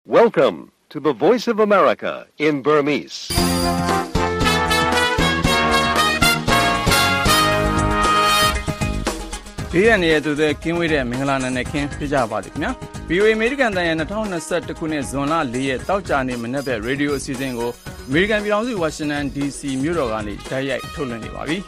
Welcome to the Voice of America in Burmese. ။ဒီရနေတူတဲ့ကင်းဝေးတဲ့မင်္ဂလာနံနဲ့ခင်းပြကြပါသည်ခင်ဗျာ။ VOA American တန်ရဲ့2021ခုနှစ်ဇွန်လ4ရက်တောက်ကြနေမနေ့ပဲရေဒီယိုအစီအစဉ်ကို American ပြည်ထောင်စု Washington DC မြို့တော်ကနေတိုက်ရိုက်ထုတ်လွှင့်နေပါပြီ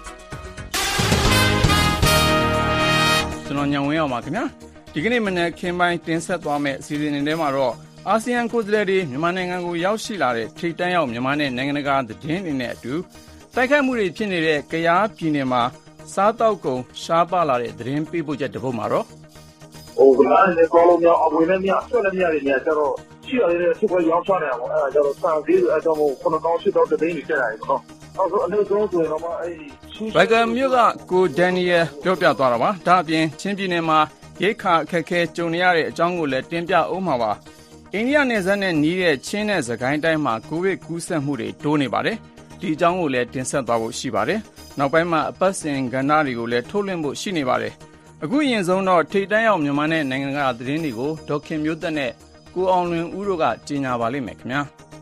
။ကျွန်တော်ညံဝင်းအောင်ပါခင်ဗျာ။ဒီကနေ့မနေ့ခင်းပိုင်းတင်ဆက်သွားမယ့်အစီအစဉ်တွေမှာတော့အာဆီယံကိုယ်စားလှယ်တွေမြန်မာနိုင်ငံကိုရောက်ရှိလာတဲ့ထိပ်တန်းရောက်မြန်မာနဲ့နိုင်ငံတကာသတင်းတွေနဲ့အတူတိုက်ခိုက်မှုတွေဖြစ်နေတဲ့ကယားပြည်နယ်မှာစားတောက်ကုန်ရှားပါလာတဲ့သတင်းပေးပို့ချက်တစ်ပုဒ်မှာတော့ကလည်းကောင်းလို့များအဝင်နဲ့များဆွဲနဲ့များတွေများကျတော့ရှိရတယ်သူကရောင်းချနေတာပေါ့အဲဒါကျတော့စာသေးအကြောင်းကို9000တဲ့တင်းတွေတက်လာတယ်ပေါ့အဲ့တော့အနေဆုံးဆိုရင်တော့ဘိုင်ဂမ်မြို့ကကိုဒန်နီယယ်ပြောပြသွားတာပါဒါအပြင်ချင်းပြည်နယ်မှာရိတ်ခါအခက်အခဲကြုံနေရတဲ့အကြောင်းကိုလည်းတင်ပြအောင်မှာပါအိန္ဒိယနယ်စပ်နဲ့နီးတဲ့ချင်းနဲ့စကိုင်းတိုင်းမှာကိုဗစ်ကူးစက်မှုတွေတိုးနေပါတယ်ဒီအကြောင်းကိုလည်းတင်ဆက်သွားဖို့ရှိပါတယ်နောက်ပိုင်းမှာအပတ်စဉ်ကဏ္ဍတွေကိုလည်းထုတ်လွှင့်ဖို့ရှိနေပါတယ်အခုအရင်ဆုံးတော့ထိပ်တန်းရောက်မြန်မာနဲ့နိုင်ငံတကာသတင်းတွေကိုဒေါက်ခင်မျိုးသက်နဲ့ကိုအောင်လွင်ဦးတို့ကကြီးညာပါလိမ့်မယ်ခင်ဗျာ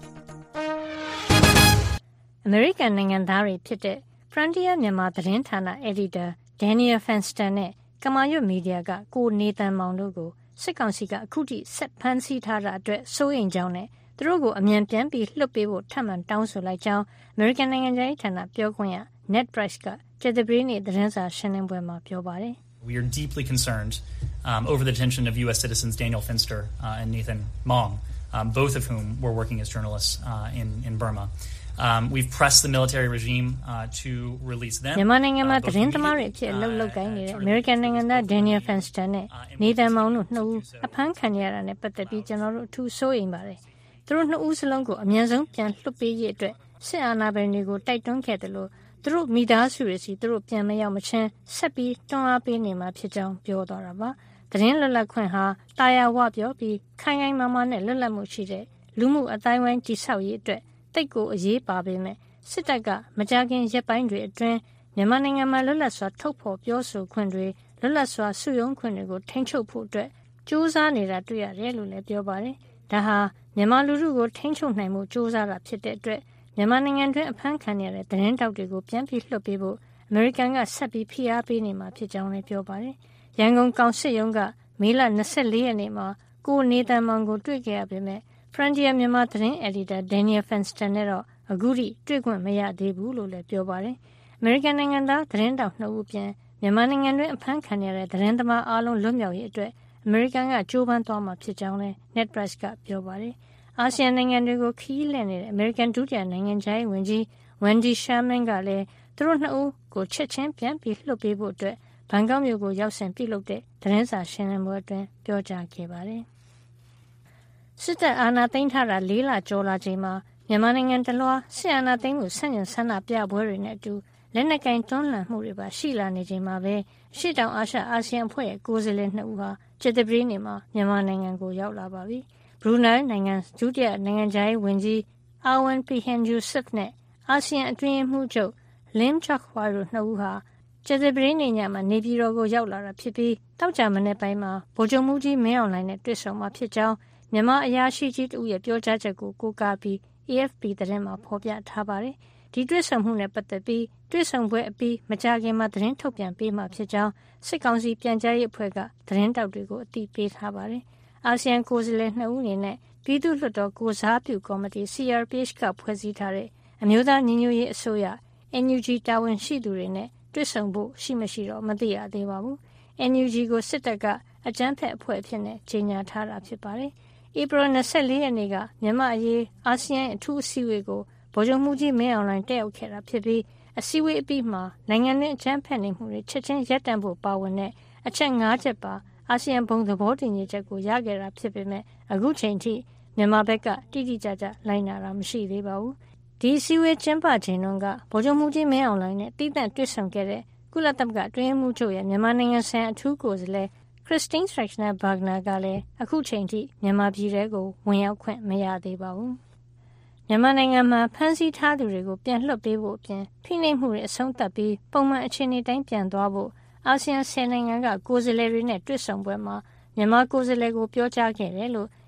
အမေရိကန်နိုင်ငံသားတွေဖြစ်တဲ့ Frontier မြန်မာသတင်းဌာန Editor Daniel Fenster နဲ့ကမာရွတ်မီဒီယာကကိုနေတန်မောင်တို့ကိုစစ်ကောင်စီကအခုထိဆက်ဖမ်းဆီးထားတာအတွက်စိုးရိမ်ကြောင်းနဲ့သူတို့ကိုအမြန်ပြန်ပြီးလွှတ်ပေးဖို့ထပ်မံတောင်းဆိုလိုက်ကြောင်းအမေရိကန်နိုင်ငံသားဌာနပြောခွင့်ရ Ned Price ကကြေတပရီနေ့သတင်းစာရှင်းလင်းပွဲမှာပြောပါတယ်။ We are deeply concerned over the detention of U.S. citizens Daniel Fenster and Nathan Mong, both of whom were working as journalists in Burma. We've pressed the military regime to release them. မြန်မာနိုင်ငံမှာသတင်းသမားတွေအဖြစ်အလုပ်လုပ်ကိုင်နေတဲ့အမေရိကန်နိုင်ငံသား Daniel Fenster နဲ့ Nathan Mong တို့နှစ်ဦးအဖမ်းခံရတာနဲ့ပတ်သက်ပြီးကျွန်တော်တို့အထူးစိုးရိမ်ပါတယ်။သူတို့နှစ်ဦးစလုံးကိုအမြန်ဆုံးပြန်လွှတ်ပေးရေးအတွက်စစ်အာဏာပိုင်တွေကိုတိုက်တွန်းခဲ့တယ်လို့သူတို့မိသားစုတွေစီသူတို့ပြန်မရောက်မချင်းဆက်ပြီးတွန်းအားပေးနေမှာဖြစ်ကြောင်းပြောသွားတာပါ။သတင်းလွတ်လပ်ခွင့်ဟာတာယာဝပြောပြီးခိုင်ခိုင်မာမာနဲ့လွတ်လပ်မှုရှိတဲ့လူမှုအတိုင်းဝိုင်းတည်ဆောက်ရေးအတွက်တိတ်ကိုအရေးပါပေမဲ့စစ်တပ်ကမကြာခင်ရက်ပိုင်းတွေအတွင်းမြန်မာနိုင်ငံမှာလွတ်လပ်စွာထုတ်ဖော်ပြောဆိုခွင့်တွေလွတ်လပ်စွာစုရုံးခွင့်တွေကိုထိန်းချုပ်ဖို့အတွက်ကြိုးစားနေတာတွေ့ရတယ်လို့လည်းပြောပါတယ်။ဒါဟာမြန်မာလူထုကိုထိန်းချုပ်နိုင်မှုကြိုးစားတာဖြစ်တဲ့အတွက်မြန်မာနိုင်ငံတွင်းအဖမ်းခံရတဲ့သတင်းတောက်တွေကိုပြန်ပြီးလွှတ်ပေးဖို့အမေရိကန်ကဆက်ပြီးဖိအားပေးနေမှာဖြစ်ကြောင်းလည်းပြောပါတယ်။ရန်ကုန်ကောင်စစ်ရုံးကမေလ24ရက်နေ့မှာကိုနေတန်မောင်ကိုတွေ့ခဲ့ရပေမဲ့ Frontier မြန်မာသတင်း Editor Daniel Fenster နဲ့တော့အခုထိတွေ့ခွင့်မရသေးဘူးလို့လည်းပြောပါတယ်။ အမေရိကန်နိုင်ငံသားသတင်းတောက်2ဦးပြန်မြန်မာနိုင်ငံတွင်းအဖမ်းခံရတဲ့သတင်းသမားအားလုံးလွတ်မြောက်ရေးအတွက်အမေရိကန်ကကြိုးပမ်းသွားမှာဖြစ်ကြောင်းလည်း Ned Price ကပြောပါတယ်။အာဆီယံနိုင်ငံတွေကိုခီးလှည့်နေတဲ့အမေရိကန်ဒုတိယနိုင်ငံခြားရေးဝန်ကြီး Wendy Sherman ကလည်းသူတို့2ဦးကိုချက်ချင်းပြန်ပြီးလွှတ်ပေးဖို့အတွက်ဘန်ကောက်မြို့ကိုရောက်စဉ်ပြုလုပ်တဲ့သတင်းစာရှင်းလင်းပွဲအတွင်းပြောကြားခဲ့ပါတယ်။စစ်တပ်အာဏာသိမ်းထားတာ4လကျော်လာချိန်မှာမြန်မာနိုင်ငံတလွှားစစ်အာဏာသိမ်းမှုဆန့်ကျင်ဆန္ဒပြပွဲတွေနဲ့အတူလက်နက်ကင်တွန်းလှန်မှုတွေပါရှိလာနေချိန်မှာပဲရှေ့တောင်အာရှအာဆီယံအဖွဲ့ရဲ့ကိုယ်စားလှယ်2ဦးဟာကြေတပရီနေ့မှာမြန်မာနိုင်ငံကိုရောက်လာပါပြီ။ဘရူနိုင်းနိုင်ငံဒုတိယနိုင်ငံခြားရေးဝန်ကြီးအာဝန်ပီဟန်ဂျူဆစ်နဲ့အာဆီယံအတွင်းရေးမှူးချုပ်လင်းချခွာတို့2ဦးဟာကြေတပရီနေ့ညမှာနေပြည်တော်ကိုရောက်လာတာဖြစ်ပြီးတောက်ကြမနေ့ပိုင်းမှာဗိုလ်ချုပ်မှုကြီးမင်းအောင်လှိုင်နဲ့တွေ့ဆုံမှာဖြစ်ကြောင်းမြန်မာအရာရှိကြီးတို့ရဲ့ပြောကြားချက်ကိုကိုးကားပြီး AFP သတင်းမှာဖော်ပြထားပါတယ်။ဒီတွေ့ဆုံမှုနဲ့ပတ်သက်ပြီးတွေ့ဆုံပွဲအပြီးမကြာခင်မှာသတင်းထုတ်ပြန်ပေးမှာဖြစ်ကြောင်းစစ်ကောင်စီပြန်ကြားရေးအဖွဲ့ကသတင်းတောက်တွေကိုအသိပေးထားပါတယ်။အာဆီယံကိုယ်စားလှယ်2ဦးအနေနဲ့ပြည်သူ့လွှတ်တော်ကိုစားပြုကော်မတီ CRPH ကဖွဲ့စည်းထားတဲ့အမျိုးသားညီညွတ်ရေးအစိုးရ NUG တာဝန်ရှိသူတွေနဲ့တွေ့ဆုံဖို့ရှိမရှိတော့မသိရသေးပါဘူး။ NUG ကိုစစ်တပ်ကအကြမ်းဖက်အဖွဲ့အဖြစ်နဲ့ကြေညာထားတာဖြစ်ပါတယ်။ဧပြီ24ရက်နေ့ကမြန်မာအရေးအာဆီယံအထူးအစည်းအဝေးကိုဗိုလ်ချုပ်မှုကြီးမင်းအောင်လှိုင်တက်ရောက်ခဲ့တာဖြစ်ပြီးအစည်းအဝေးအပြီးမှာနိုင်ငံတွင်းအကြမ်းဖက်နေမှုတွေချက်ချင်းရပ်တန့်ဖို့ပါဝင်တဲ့အချက်5ချက်ပါအာဆီယံဘုံသဘောတူညီချက်ကိုရခဲ့တာဖြစ်ပေမဲ့အခုချိန်ထိမြန်မာဘက်ကတိတိကျကျလိုက်နာတာမရှိသေးပါဘူး။ဒီအစည်းအဝေးကျင်းပချိန်တုန်းကဗိုလ်ချုပ်မှုကြီးမင်းအောင်လှိုင်နဲ့တိကျတွေ့ဆုံခဲ့တဲ့ကုလသမဂ္ဂအတွင်းရေးမှူးချုပ်ရဲ့မြန်မာနိုင်ငံဆိုင်ရာအထူးကိုယ်စားလှယ်Christine Schraner Burgener ကလည်းအခုချိန်ထိမြန်မာပြည်ထဲကိုဝင်ရောက်ခွင့်မရသေးပါဘူး။မြန်မာနိုင်ငံမှာဖမ်းဆီးထားသူတွေကိုပြန်လွှတ်ပေးဖို့အပြင်ဖိနှိပ်မှုတွေအဆုံးသတ်ပြီးပုံမှန်အခြေအနေတိုင်းပြန်သွားဖို့အာဆီယံ10နိုင်ငံကကိုယ်စားလှယ်တွေနဲ့တွေ့ဆုံပွဲမှာမြန်မာကိုယ်စားလှယ်ကိုပြောကြားခဲ့တယ်လို့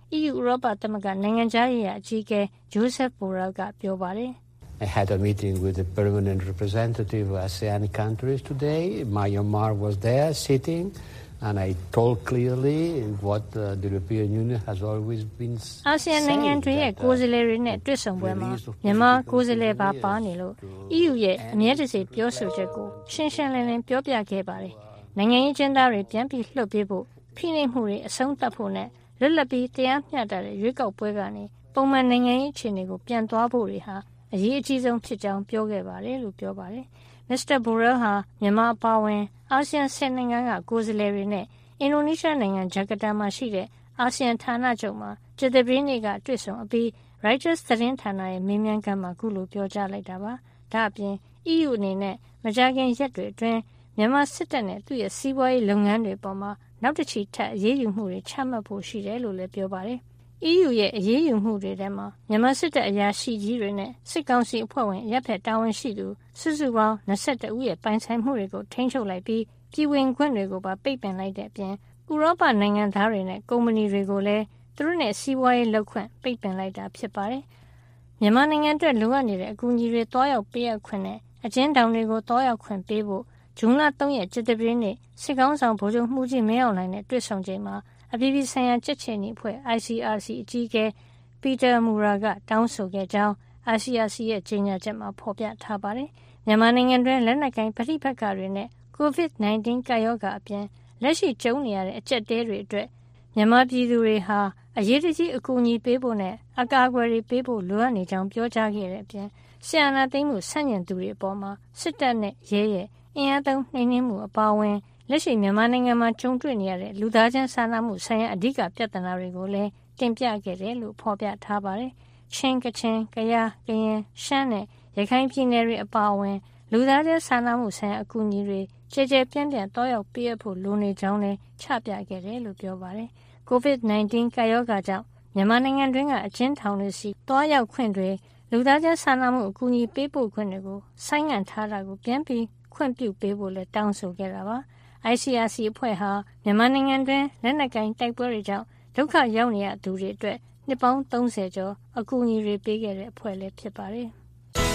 EU ဥရောပသမဂ္ဂနိုင်ငံခြားရေးအကြီးအကဲ Joseph Borrell ကပြောပါတယ် I had a meeting with the permanent representative of ASEAN countries today. Myanmar was there sitting, and I told clearly what the European Union has always been saying. ASEAN နိုင်ငံတွေရဲ့ကိုယ်စားလှယ်တွေနဲ့တွေ့ဆုံပွဲမှာမြန်မာကိုယ်စားလှယ်ပါနေလို့ EU ရဲ့အမြဲတစေပြောဆိုချက်ကိုရှင်းရှင်းလင်းလင်းပြောပြခဲ့ပါတယ်။နိုင်ငံရေးကျင်းသားတွေပြန်ပြီးလှုပ်ပေးဖို့ဖိနှိပ်မှုတွေအဆုံးသတ်ဖို့နဲ့လွတ်လပ်ပြီးတရားမျှတတဲ့ရွေးကောက်ပွဲကနေပုံမှန်နိုင်ငံရေးအခြေအနေကိုပြန်သွားဖို့တွေဟာအရေးအကြီးဆုံးဖြစ်ကြောင်းပြောခဲ့ပါတယ်လို့ပြောပါတယ်။ Mr. Borrell ဟာမြန်မာအပါအဝင်အာဆီယံ10နိုင်ငံကကိုယ်စားလှယ်တွေနဲ့အင်ဒိုနီးရှားနိုင်ငံဂျကာတာမှာရှိတဲ့အာဆီယံဌာနချုပ်မှာကြာသပတေးနေ့ကတွေ့ဆုံအပြီး Reuters သတင်းဌာနရဲ့မေးမြန်းခန်းမှာခုလိုပြောကြားလိုက်တာပါ။ဒါ့အပြင် EU အနေနဲ့မကြာခင်ရက်တွေအတွင်းမြန်မာစစ်တပ်နဲ့သူ့ရဲ့စီးပွားရေးလုပ်ငန်းတွေပေါ်မှာနောက်တစ်ချီထပ်အရေးယူမှုတွေချမှတ်ဖို့ရှိတယ်လို့လည်းပြောပါတယ်။ EU ရဲ့အရေးယူမှုတွေထဲမှာမြန်မာစစ်တပ်အရာရှိကြီးတွေနဲ့စစ်ကောင်စီအဖွဲ့ဝင်ရပ်ဖက်တာဝန်ရှိသူစုစုပေါင်း22ဦးရဲ့ပိုင်ဆိုင်မှုတွေကိုထိန်းချုပ်လိုက်ပြီးပြည်ဝင်ခွင့်တွေကိုပါပိတ်ပင်လိုက်တဲ့အပြင်ဥရောပနိုင်ငံသားတွေနဲ့ကုမ္ပဏီတွေကိုလည်းသူတို့နဲ့စီးပွားရေးလုပ်ခွင့်ပိတ်ပင်လိုက်တာဖြစ်ပါတယ်။မြန်မာနိုင်ငံအတွက်လိုအပ်နေတဲ့အကူအညီတွေတွားရောက်ပေးအပ်ခွင့်နဲ့အကျဉ်းထောင်တွေကိုတွားရောက်ခွင့်ပေးဖို့ဇွန်လ3ရက်ကြာသပတေးနေ့စစ်ကောင်ဆောင်ဗိုလ်ချုပ်မှုကြီးမင်းအောင်လှိုင်နဲ့တွေ့ဆုံချိန်မှာအပြည်ပြည်ဆိုင်ရာကြက်ချေနီအဖွဲ့ ICRC အကြီးအကဲ Peter Maurer ကတောင်းဆိုခဲ့ကြောင်း ICRC ရဲ့ကြေညာချက်မှာဖော်ပြထားပါတယ်။မြန်မာနိုင်ငံတွင်းလက်နက်ကိုင်ပဋိပက္ခတွေနဲ့ COVID-19 ကပ်ရောဂါအပြင်လက်ရှိကြုံနေရတဲ့အကျပ်တဲတွေအတွက်မြန်မာပြည်သူတွေဟာအရေးတကြီးအကူအညီပေးဖို့နဲ့အကာအကွယ်တွေပေးဖို့လိုအပ်နေကြောင်းပြောကြားခဲ့တဲ့အပြင်ဆီယနာသိမ်းမှုဆန့်ကျင်သူတွေအပေါ်မှာစစ်တပ်နဲ့ရဲရဲ့အင်အားသုံးနှိမ်နင်းမှုအပါအဝင်လက်ရှိမြန်မာနိုင်ငံမှာကြုံတွေ့နေရတဲ့လူသားချင်းစာနာမှုဆိုင်ရာအဓိကပြဿနာတွေကိုလည်းတင်ပြခဲ့တယ်လို့ဖော်ပြထားပါတယ်။ချင်းကချင်ကယားကရင်ရှမ်းနဲ့ရခိုင်ပြည်နယ်တွေအပါအဝင်လူသားချင်းစာနာမှုဆိုင်ရာအကူအညီတွေကြဲကြဲပြန့်ပြန့်တောက်ရောက်ပေးအပ်ဖို့လိုနေကြောင်းလည်းချပြခဲ့တယ်လို့ပြောပါတယ်။ COVID-19 ကပ်ရောဂါကြောင့်မြန်မာနိုင်ငံတွင်းကအကျဉ်းထောင်တွေစီတွားရောက်ခွင့်တွေလူသားချင်းစာနာမှုအကူအညီပေးပို့ခွင့်တွေကိုဆိုင်းငံ့ထားတာကိုပြန်ပြီးခွင့်ပြုပေးဖို့လည်းတောင်းဆိုခဲ့တာပါ။ ICRC အဖွဲ့ဟာမြန်မာနိုင်ငံတွင်းလက်နက်ကိုင်တိုက်ပွဲတွေကြောင့်ဒုက္ခရောက်နေရသူတွေအတွက်နှစ်ပေါင်း30ကျော်အကူအညီတွေပေးခဲ့တဲ့အဖွဲ့လည်းဖြစ်ပါတယ်။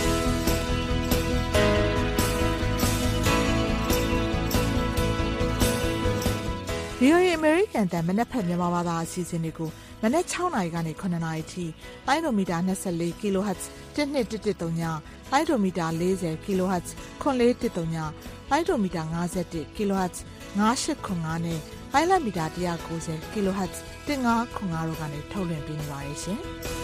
VOA American တန်မနက်ဖက်မြန်မာဘာသာအစီအစဉ်တွေကိုမနက်6နာရီကနေ9နာရီထိလိုင်းဒိုမီတာ24 kHz 1213ညလိုင်းဒိုမီတာ40 kHz 9413ညလိုင်းဒိုမီတာ51 kHz 9895နဲ့လိုင်းလမီတာ190 kHz 1505တို့ကနေထုတ်လွှင့်ပေးနေပါတယ်ရှင်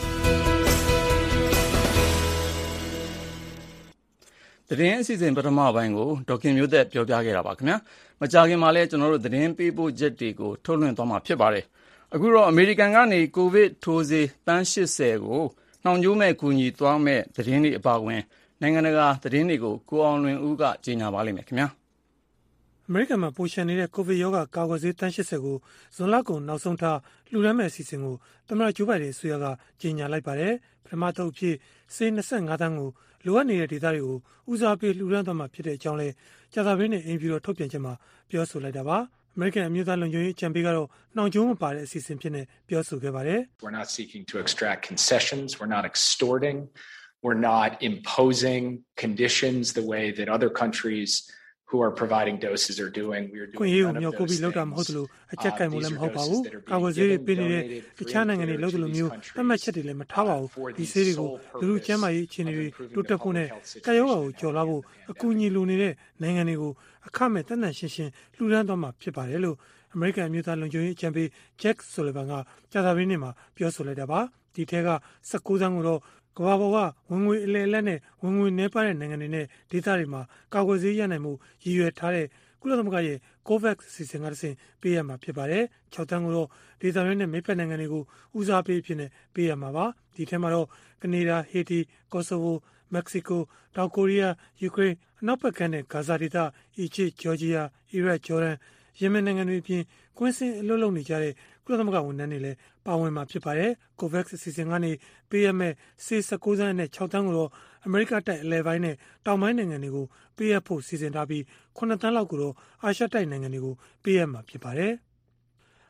။သတင်းအစီအစဉ်ပထမပိုင်းကိုဒေါက်ခင်မျိုးသက်ပြောပြခဲ့တာပါခင်ဗျာ။မကြာခင်မှာလည်းကျွန်တော်တို့သတင်းပေးပို့ချက်တွေကိုထုတ်လွှင့်သွားမှာဖြစ်ပါတယ်။အခုတော့အမေရိကန်ကနေကိုဗစ်ထိုးဆေးတန်း80ကိုနှောင်ကြိုးမဲ့ကူညီသွားမဲ့သတင်းတွေအပါအဝင်နိုင်ငံတကာသတင်းတွေကိုကိုအောင်လွင်ဦးကကြီးညာပါလိမ့်မယ်ခင်ဗျာ။အမေရိကန်မှာပိုရှန်နေတဲ့ကိုဗစ်ရောဂါကာကွယ်ဆေးတန်း80ကိုဇွန်လကုန်နောက်ဆုံးထားလှူဒါန်းမဲ့အစီအစဉ်ကိုသမ္မတဂျိုးဘိုင်ဒန်အစိုးရကကြီးညာလိုက်ပါတယ်။ပထမတုပ်အဖြစ်ဆေး25သန်းကိုလိုအပ်နေတဲ့ဒေသတွေကိုဦးစားပေးလှူဒါန်းသွားမှာဖြစ်တဲ့အကြောင်းလဲကြာသပတေးနေ့အင်ဖြူတော်ထုတ်ပြန်ချက်မှာပြောဆိုလိုက်တာပါ။အမေရိကန်အမျိုးသားလုံခြုံရေးအကြံပေးကတော့နှောင်ကြိုးမပါတဲ့အစီအစဉ်ဖြစ်နေပြောဆိုခဲ့ပါတယ်။ We're not seeking to extract concessions, we're not extorting, we're not imposing conditions the way that other countries who are providing doses are doing. We are doing none of those things. လောက်တာမဟုတ်လို့အချက်ကင်မှုလည်းမဟုတ်ပါဘူး။ကာကွယ်ဆေးတွေပေးနေတဲ့တခြားနိုင်ငံတွေလို့လိုမျိုးသတ်မှတ်ချက်တွေလည်းမထားပါဘူး။ဒီဆေးတွေကိုလူလူကျန်းမာရေးအခြေအနေတွေတိုးတက်ဖို့နဲ့ကာရောဂါကိုကျော်လွှားဖို့အကူအညီလိုနေတဲ့နိုင်ငံတွေကိုအခမဲ့တန်တန်ရှင်းရှင်းလှူဒါန်းသွားမှာဖြစ်ပါတယ်လို့အမေရိကန်အမျိုးသားလုံခြုံရေးအကြံပေး Jack Sullivan ကကြာသပတေးနေ့မှာပြောဆိုလိုက်တာပါ။ဒီထဲက19သန်းကိုတော့ကမ္ဘာပေါ်ကဝင်ငွေအလဲအလတ်နဲ့ဝင်ငွေနှဲပါတဲ့နိုင်ငံတွေနဲ့ဒေသတွေမှာကာကွယ်ဆေးရနိုင်မှုရည်ရွယ်ထားတဲ့ကုလသမဂ္ဂရဲ့ COVAX အစီအစဉ်ကတဆင့်ပေးရမှာဖြစ်ပါတယ်။6တန်းကိုတော့ဒေသတွင်းနဲ့မိတ်ဖက်နိုင်ငံတွေကိုဦးစားပေးဖြစ်နေပေးရမှာပါ။ဒီထဲမှာတော့ကနေဒါ၊ဟေတီ၊ကော့ဆိုဗို၊မက္ကဆီကို၊တောင်ကိုရီးယား၊ယူကရိန်း၊အနောက်ဘက်ကမ်းနဲ့ဂါဇာဒေသ၊အီဂျစ်၊ဂျော်ဂျီယာ၊အီရတ်၊ဂျော်ဒန်၊ယီမင်နိုင်ငံတွေအပြင်ကွင်းစင်အလုပ်လုပ်နေကြတဲ့ကုလသမဂ္ဂဝန်ထမ်းတွေလည်းပါဝင်မှာဖြစ်ပါတယ်။ COVAX အစီအစဉ်ကနေပေးရမယ့်ဆေး19သန်းနဲ့6တန်းကိုတော့အမေရိကတိုက်အလဲပိုင်းနဲ့တောင်ပိုင်းနိုင်ငံတွေကိုပေးအပ်ဖို့စီစဉ်ထားပြီး9တန်းလောက်ကိုတော့အာရှတိုက်နိုင်ငံတွေကိုပေးအပ်မှာဖြစ်ပါတယ်။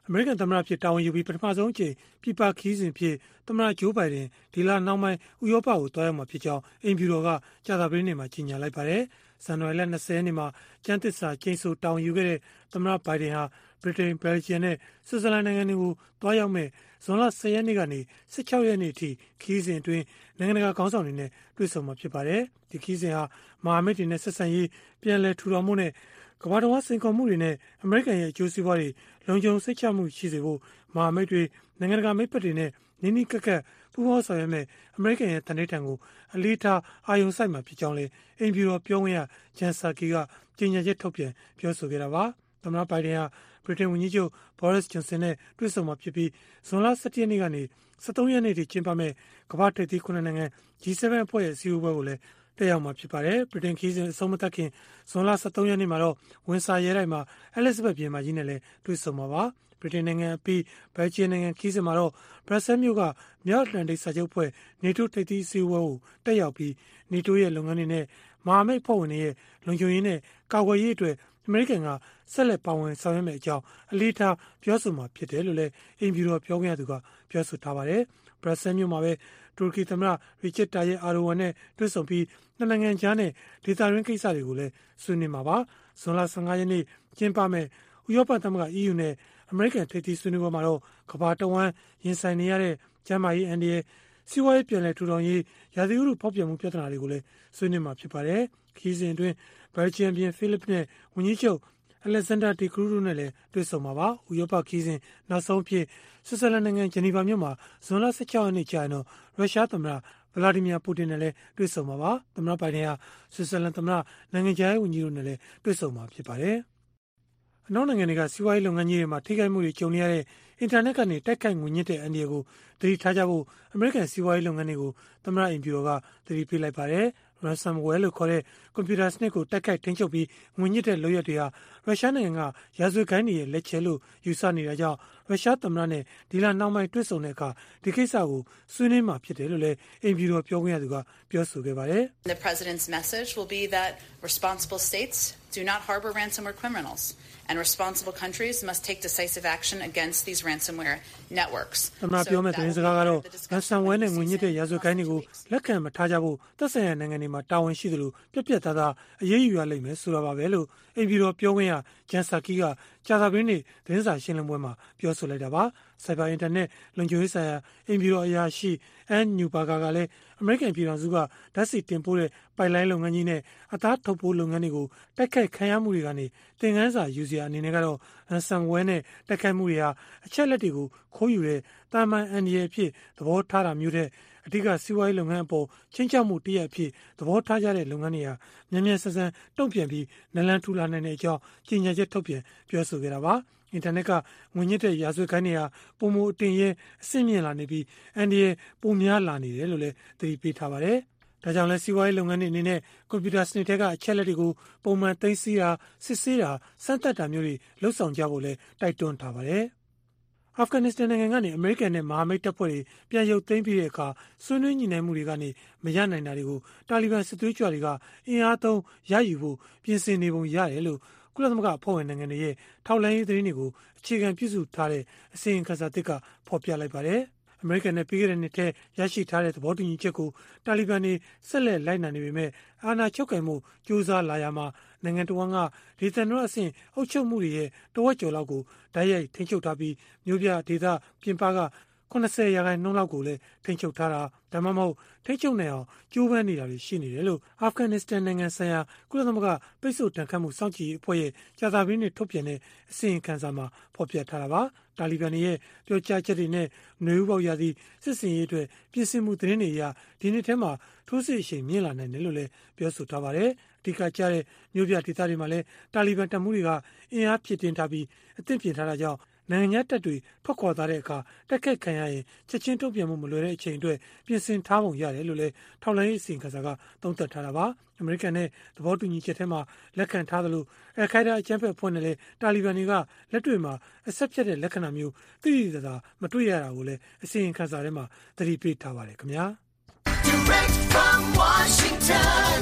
အမေရိကန်သမ္မတဖြစ်တာဝန်ယူပြီးပထမဆုံးအကြိမ်ပြည်ပခရီးစဉ်ဖြစ်သမ္မတဂျိုးဘိုင်ဒန်ဒီလနောက်ပိုင်းဥရောပကိုတွားရောက်မှာဖြစ်ကြောင်းအိမ်ဖြူတော်ကကြာသပတေးနေ့မှာကြေညာလိုက်ပါတယ်။ဇန်နဝါရီလ20ရက်နေ့မှာကျန်းသစ္စာကျိန်ဆိုတာဝန်ယူခဲ့တဲ့သမ္မတဘိုင်ဒန်ဟာဗြိတိန်၊ဘယ်လ်ဂျီယံနဲ့ဆွစ်ဇာလန်နိုင်ငံတွေကိုတွားရောက်မဲ့ဇွန်လ10ရက်နေ့ကနေ16ရက်နေ့အထိခရီးစဉ်အတွင်းနိုင်ငံတကာခေါင်းဆောင်တွေနဲ့တွေ့ဆုံမှာဖြစ်ပါတယ်။ဒီခရီးစဉ်ဟာမဟာမိတ်တွေနဲ့ဆက်ဆံရေးပြန်လည်ထူထောင်မှုနဲ့ကမ္ဘာတော်စိန်ခေါ်မှုတွေနဲ့အမေရိကန်ရဲ့အကျိုးစီးပွားတွေလုံခြုံစိတ်ချမှုရှိစေဖို့မဟာမိတ်တွေနိုင်ငံတကာမိတ်ဖက်တွေနဲ့နီးနီးကပ်ကပ်ပူးပေါင်းဆောင်ရွက်မဲ့အမေရိကန်ရဲ့တန်ဋိဌာန်ကိုအလေးထားအာရုံစိုက်မှာဖြစ်ကြောင်းလည်းအိမ်ဖြူတော်ပြောခွင့်ရဂျန်ဆာကီကကြေညာချက်ထုတ်ပြန်ပြောဆိုခဲ့တာပါ။သမ္မတဘိုင်ဒန်ဟာဗြိတိန်ဝန်ကြီးချုပ်ဘောရစ်ဂျွန်ဆန်နဲ့တွေ့ဆုံမှာဖြစ်ပြီးဇွန်လ17ရက်နေ့ကနေ23ရက်နေ့ထိကျင်းပမဲ့ကမ္ဘာထိပ်သီး9နိုင်ငံ G7 အဖွဲ့ရဲ့အစည်းအဝေးကိုလည်းတက်ရောက်မှာဖြစ်ပါတယ်။ဗြိတိန်ခီးစဉ်အဆုံးမသတ်ခင်ဇွန်လ23ရက်နေ့မှာတော့ဝင်ဆာရဲတိုင်းမှာအဲလစ်ဇဘက်ပြင်မကြီးနဲ့လည်းတွေ့ဆုံမှာပါ။ဗြိတိန်နိုင်ငံအပြီးဘယ်လ်ဂျီယံနိုင်ငံခီးစဉ်မှာတော့ဘရပ်ဆဲမြို့ကမြောက်အတ္တလန်တိတ်စာချုပ်ဖွဲ့နေတိုးထိပ်သီးအစည်းအဝေးကိုတက်ရောက်ပြီးနေတိုးရဲ့လုပ်ငန်းတွေနဲ့မဟာမိတ်ဖွဲ့ဝင်တွေရဲ့လုံခြုံရေးနဲ့ကာကွယ်ရေးအတွက်အမေရိကန်ကဆက်လက်ပါဝင်ဆောင်ရွက်မယ့်အကြောင်းအလေးထားပြောဆိုမှာဖြစ်တယ်လို့လည်းအိမ်ဖြူတော်ပြောခွင့်ရသူကပြောဆိုထားပါတယ်။ဘရပ်ဆဲမြို့မှာပဲတူရကီသမ္မတရီချတ်တာရဲ့အာရဝန်နဲ့တွေ့ဆုံပြီးနှစ်နိုင်ငံကြားနဲ့ဒေသတွင်းကိစ္စတွေကိုလည်းဆွေးနွေးမှာပါ။ဇွန်လ15ရက်နေ့ကျင်းပမယ့်ဥရောပသမဂ္ဂ EU နဲ့အမေရိကန်ထိပ်သီးဆွေးနွေးပွဲမှာတော့ကမ္ဘာတဝန်းရင်ဆိုင်နေရတဲ့ကျန်းမာရေးအန္တရာယ်စီးပွားရေးပြန်လည်ထူထောင်ရေးရာသီဥတုဖောက်ပြန်မှုပြဿနာတွေကိုလည်းဆွေးနွေးမှာဖြစ်ပါတယ်။ခရီးစဉ်အတွင်းဘယ်လ်ဂျီယံပြင်ဖိလစ်နဲ့ဝန်ကြီးချုပ်Alexander De Croo တို့နဲ့လည်းတွေ့ဆုံမှာပါ။ဥရောပခီးစဉ်နောက်ဆုံးဖြစ်ဆွစ်ဇာလန်နိုင်ငံဂျနီဗာမြို့မှာဇွန်လ16ရက်နေ့ကျရင်တော့ရုရှားသမ္မတဗလာဒီမီယာပူတင်နဲ့လည်းတွေ့ဆုံမှာပါ။သမ္မတဘိုင်ဒန်ဟာဆွစ်ဇာလန်သမ္မတနိုင်ငံခြားရေးဝန်ကြီးတို့နဲ့လည်းတွေ့ဆုံမှာဖြစ်ပါတယ်။အနောက်နိုင်ငံတွေကစီးပွားရေးလုပ်ငန်းကြီးတွေမှာထိခိုက်မှုတွေကြုံနေရတဲ့အင်တာနက်ကနေတိုက်ခိုက်ငွေညစ်တဲ့အန္တရာယ်ကိုသတိထားကြဖို့အမေရိကန်စီးပွားရေးလုပ်ငန်းတွေကိုသမ္မတအိမ်ဖြူတော်ကသတိပေးလိုက်ပါတယ်။ ransomware လို့ခေါ်တဲ့ကွန်ပျူတာစနစ်ကိုတိုက်ခိုက်ထိန်းချုပ်ပြီးငွေညစ်တဲ့လုပ်ရက်တွေဟာရုရှားနိုင်ငံကရာဇဝတ်ဂိုဏ်းတွေရဲ့လက်ချက်လို့ယူဆနေတာကြောင့်ရုရှားသမ္မတနဲ့ဒီလနောက်ပိုင်းတွေ့ဆုံတဲ့အခါဒီကိစ္စကိုဆွေးနွေးမှာဖြစ်တယ်လို့လည်းအိမ်ဖြူတော်ပြောခွင့်ရသူကပြောဆိုခဲ့ပါတယ်။ The president's message will be that responsible states do not harbor ransomware criminals and responsible countries must take decisive action against these ransomware networks. သမ္မတပြောမဲ့သတင်းစကားကတော့ ransomware နဲ့ငွေညစ်တဲ့ရာဇဝတ်ဂိုဏ်းတွေကိုလက်ခံမထားကြဖို့သက်ဆိုင်ရာနိုင်ငံတွေမှာတာဝန်ရှိသလိုပြတ်ပြတ်သားသားအရေးယူရလိမ့်မယ်ဆိုတာပါပဲလို့အိမ်ဖြူတော်ပြောခွင့်ရဂျန်ဆာကီကကြာသပတေးနေ့သတင်းစာရှင်းလင်းပွဲမှာပြောဆိုလိုက်တာပါ။စိုက်ဘာအင်တာနက်လုံခြုံရေးဆိုင်ရာအိမ်ဖြူတော်အရာရှိအန်နျူဘာဂါကလည်းအမေရိကန်ပြည်ထောင်စုကဓာတ်ဆီတင်ပို့တဲ့ပိုက်လိုင်းလုပ်ငန်းကြီးနဲ့အသားထုတ်ပိုးလုပ်ငန်းတွေကိုတိုက်ခိုက်ခံရမှုတွေကနေသင်ခန်းစာယူစရာအနေနဲ့ကတော့ransomwareနဲ့တိုက်ခိုက်မှုတွေဟာအချက်လက်တွေကိုခိုးယူတဲ့တာမန်အန္တရာယ်အဖြစ်သဘောထားတာမျိုးတဲ့အဓိကစီးပွားရေးလုပ်ငန်းအပေါ်ချင်းချောက်မှုတရက်အဖြစ်သဘောထားကြတဲ့လုပ်ငန်းတွေဟာမြန်မြန်ဆန်ဆန်တုံ့ပြန်ပြီးနလန်ထူလာနိုင်တဲ့အကြောင်းကြေညာချက်ထုတ်ပြန်ပြောဆိုခဲ့တာပါ။အင်တာနက်ကငွေညစ်တဲ့ရာဇဝတ်ဂိုဏ်းတွေဟာပုံမအတင်ရဲအဆင့်မြင့်လာနေပြီးအန်ဒီရဲ့ပုံများလာနေတယ်လို့လည်းသတိပေးထားပါတယ်။ဒါကြောင့်လည်းစီးပွားရေးလုပ်ငန်းတွေအနေနဲ့ကွန်ပျူတာစနစ်တွေကအချက်လက်တွေကိုပုံမှန်သိမ်းဆည်းတာစစ်ဆေးတာစမ်းသပ်တာမျိုးတွေလှုပ်ဆောင်ကြဖို့လည်းတိုက်တွန်းထားပါတယ်။အာဖဂန်နစ္စတန်နိုင်ငံကနေအမေရိကန်နဲ့မဟာမိတ်တပ်ဖွဲ့တွေပြန်ရုပ်သိမ်းပြီးတဲ့အခါဆွေးနွေးညှိနှိုင်းမှုတွေကနေမရနိုင်တာတွေကိုတာလီဘန်စစ်သွေးကြွတွေကအင်အားသုံးရယူဖို့ပြင်ဆင်နေပုံရတယ်လို့ကုလသမဂ္ဂအဖွဲ့ဝင်နိုင်ငံတွေရဲ့ထောက်လှမ်းရေးသတင်းတွေကိုအခြေခံပြုစုထားတဲ့အစီရင်ခံစာသစ်ကဖော်ပြလိုက်ပါတယ်။အမေရိကန်နဲ့ပြီးခဲ့တဲ့နှစ်ထဲရရှိထားတဲ့သဘောတူညီချက်ကိုတာလီဘန်တွေဆက်လက်လိုက်နာနေပေမဲ့အာဏာချုပ်ကိုင်မှုကြိုးစားလာရမှာနိုင်ငံတော်ကဒေသန္တရအဆင့်အုပ်ချုပ်မှုတွေရဲ့တဝက်ကျော်လောက်ကိုဓာတ်ရိုက်ထိန်းချုပ်ထားပြီးမြို့ပြဒေသပြင်ပက80%လောက်ကိုလည်းထိန်းချုပ်ထားတာဒါမှမဟုတ်ထိန်းချုပ်နိုင်အောင်ကြိုးပမ်းနေတာတွေရှိနေတယ်လို့အာဖဂန်နစ္စတန်နိုင်ငံဆိုင်ရာကုလသမဂ္ဂပိတ်ဆို့တန်ခတ်မှုစောင့်ကြည့်ရေးအဖွဲ့ရဲ့ကြာသပတေးနေ့ထုတ်ပြန်တဲ့အစီရင်ခံစာမှာဖော်ပြထားတာပါတာလီဘန်တွေရဲ့ပြောကြားချက်တွေနဲ့နွေဦးပေါက်ရာသီစစ်စင်ရေးအတွက်ပြင်ဆင်မှုသတင်းတွေအရဒီနှစ်ထဲမှာထိုးစစ်အရှိန်မြင့်လာနိုင်တယ်လို့လည်းပြောဆိုထားပါတယ်အဓိကကျတဲ့မြို့ပြဒေသတွေမှာလည်းတာလီဘန်တပ်မှုတွေကအင်အားဖြည့်တင်းထားပြီးအသင့်ပြင်ထားတာကြောင့်နိုင်ငံတပ်တွေထွက်ခွာသွားတဲ့အခါတက်ခတ်ခံရရင်ချက်ချင်းတုံ့ပြန်မှုမလွယ်တဲ့အချိန်အတွက်ပြင်ဆင်ထားပုံရတယ်လို့လည်းထောက်လှမ်းရေးအစီရင်ခံစာကသုံးသပ်ထားတာပါအမေရိကန်နဲ့သဘောတူညီချက်ထဲမှာလက်ခံထားသလိုအယ်ခိုင်ဒါအကြမ်းဖက်အဖွဲ့နဲ့လည်းတာလီဘန်တွေကလက်တွေ့မှာအဆက်ဖြတ်တဲ့လက္ခဏာမျိုးသိသိသာသာမတွေ့ရတာကိုလည်းအစီရင်ခံစာထဲမှာသတိပေးထားပါတယ်ခင်ဗျာ Direct from Washington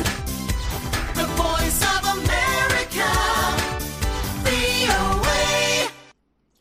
The Voice of America VOA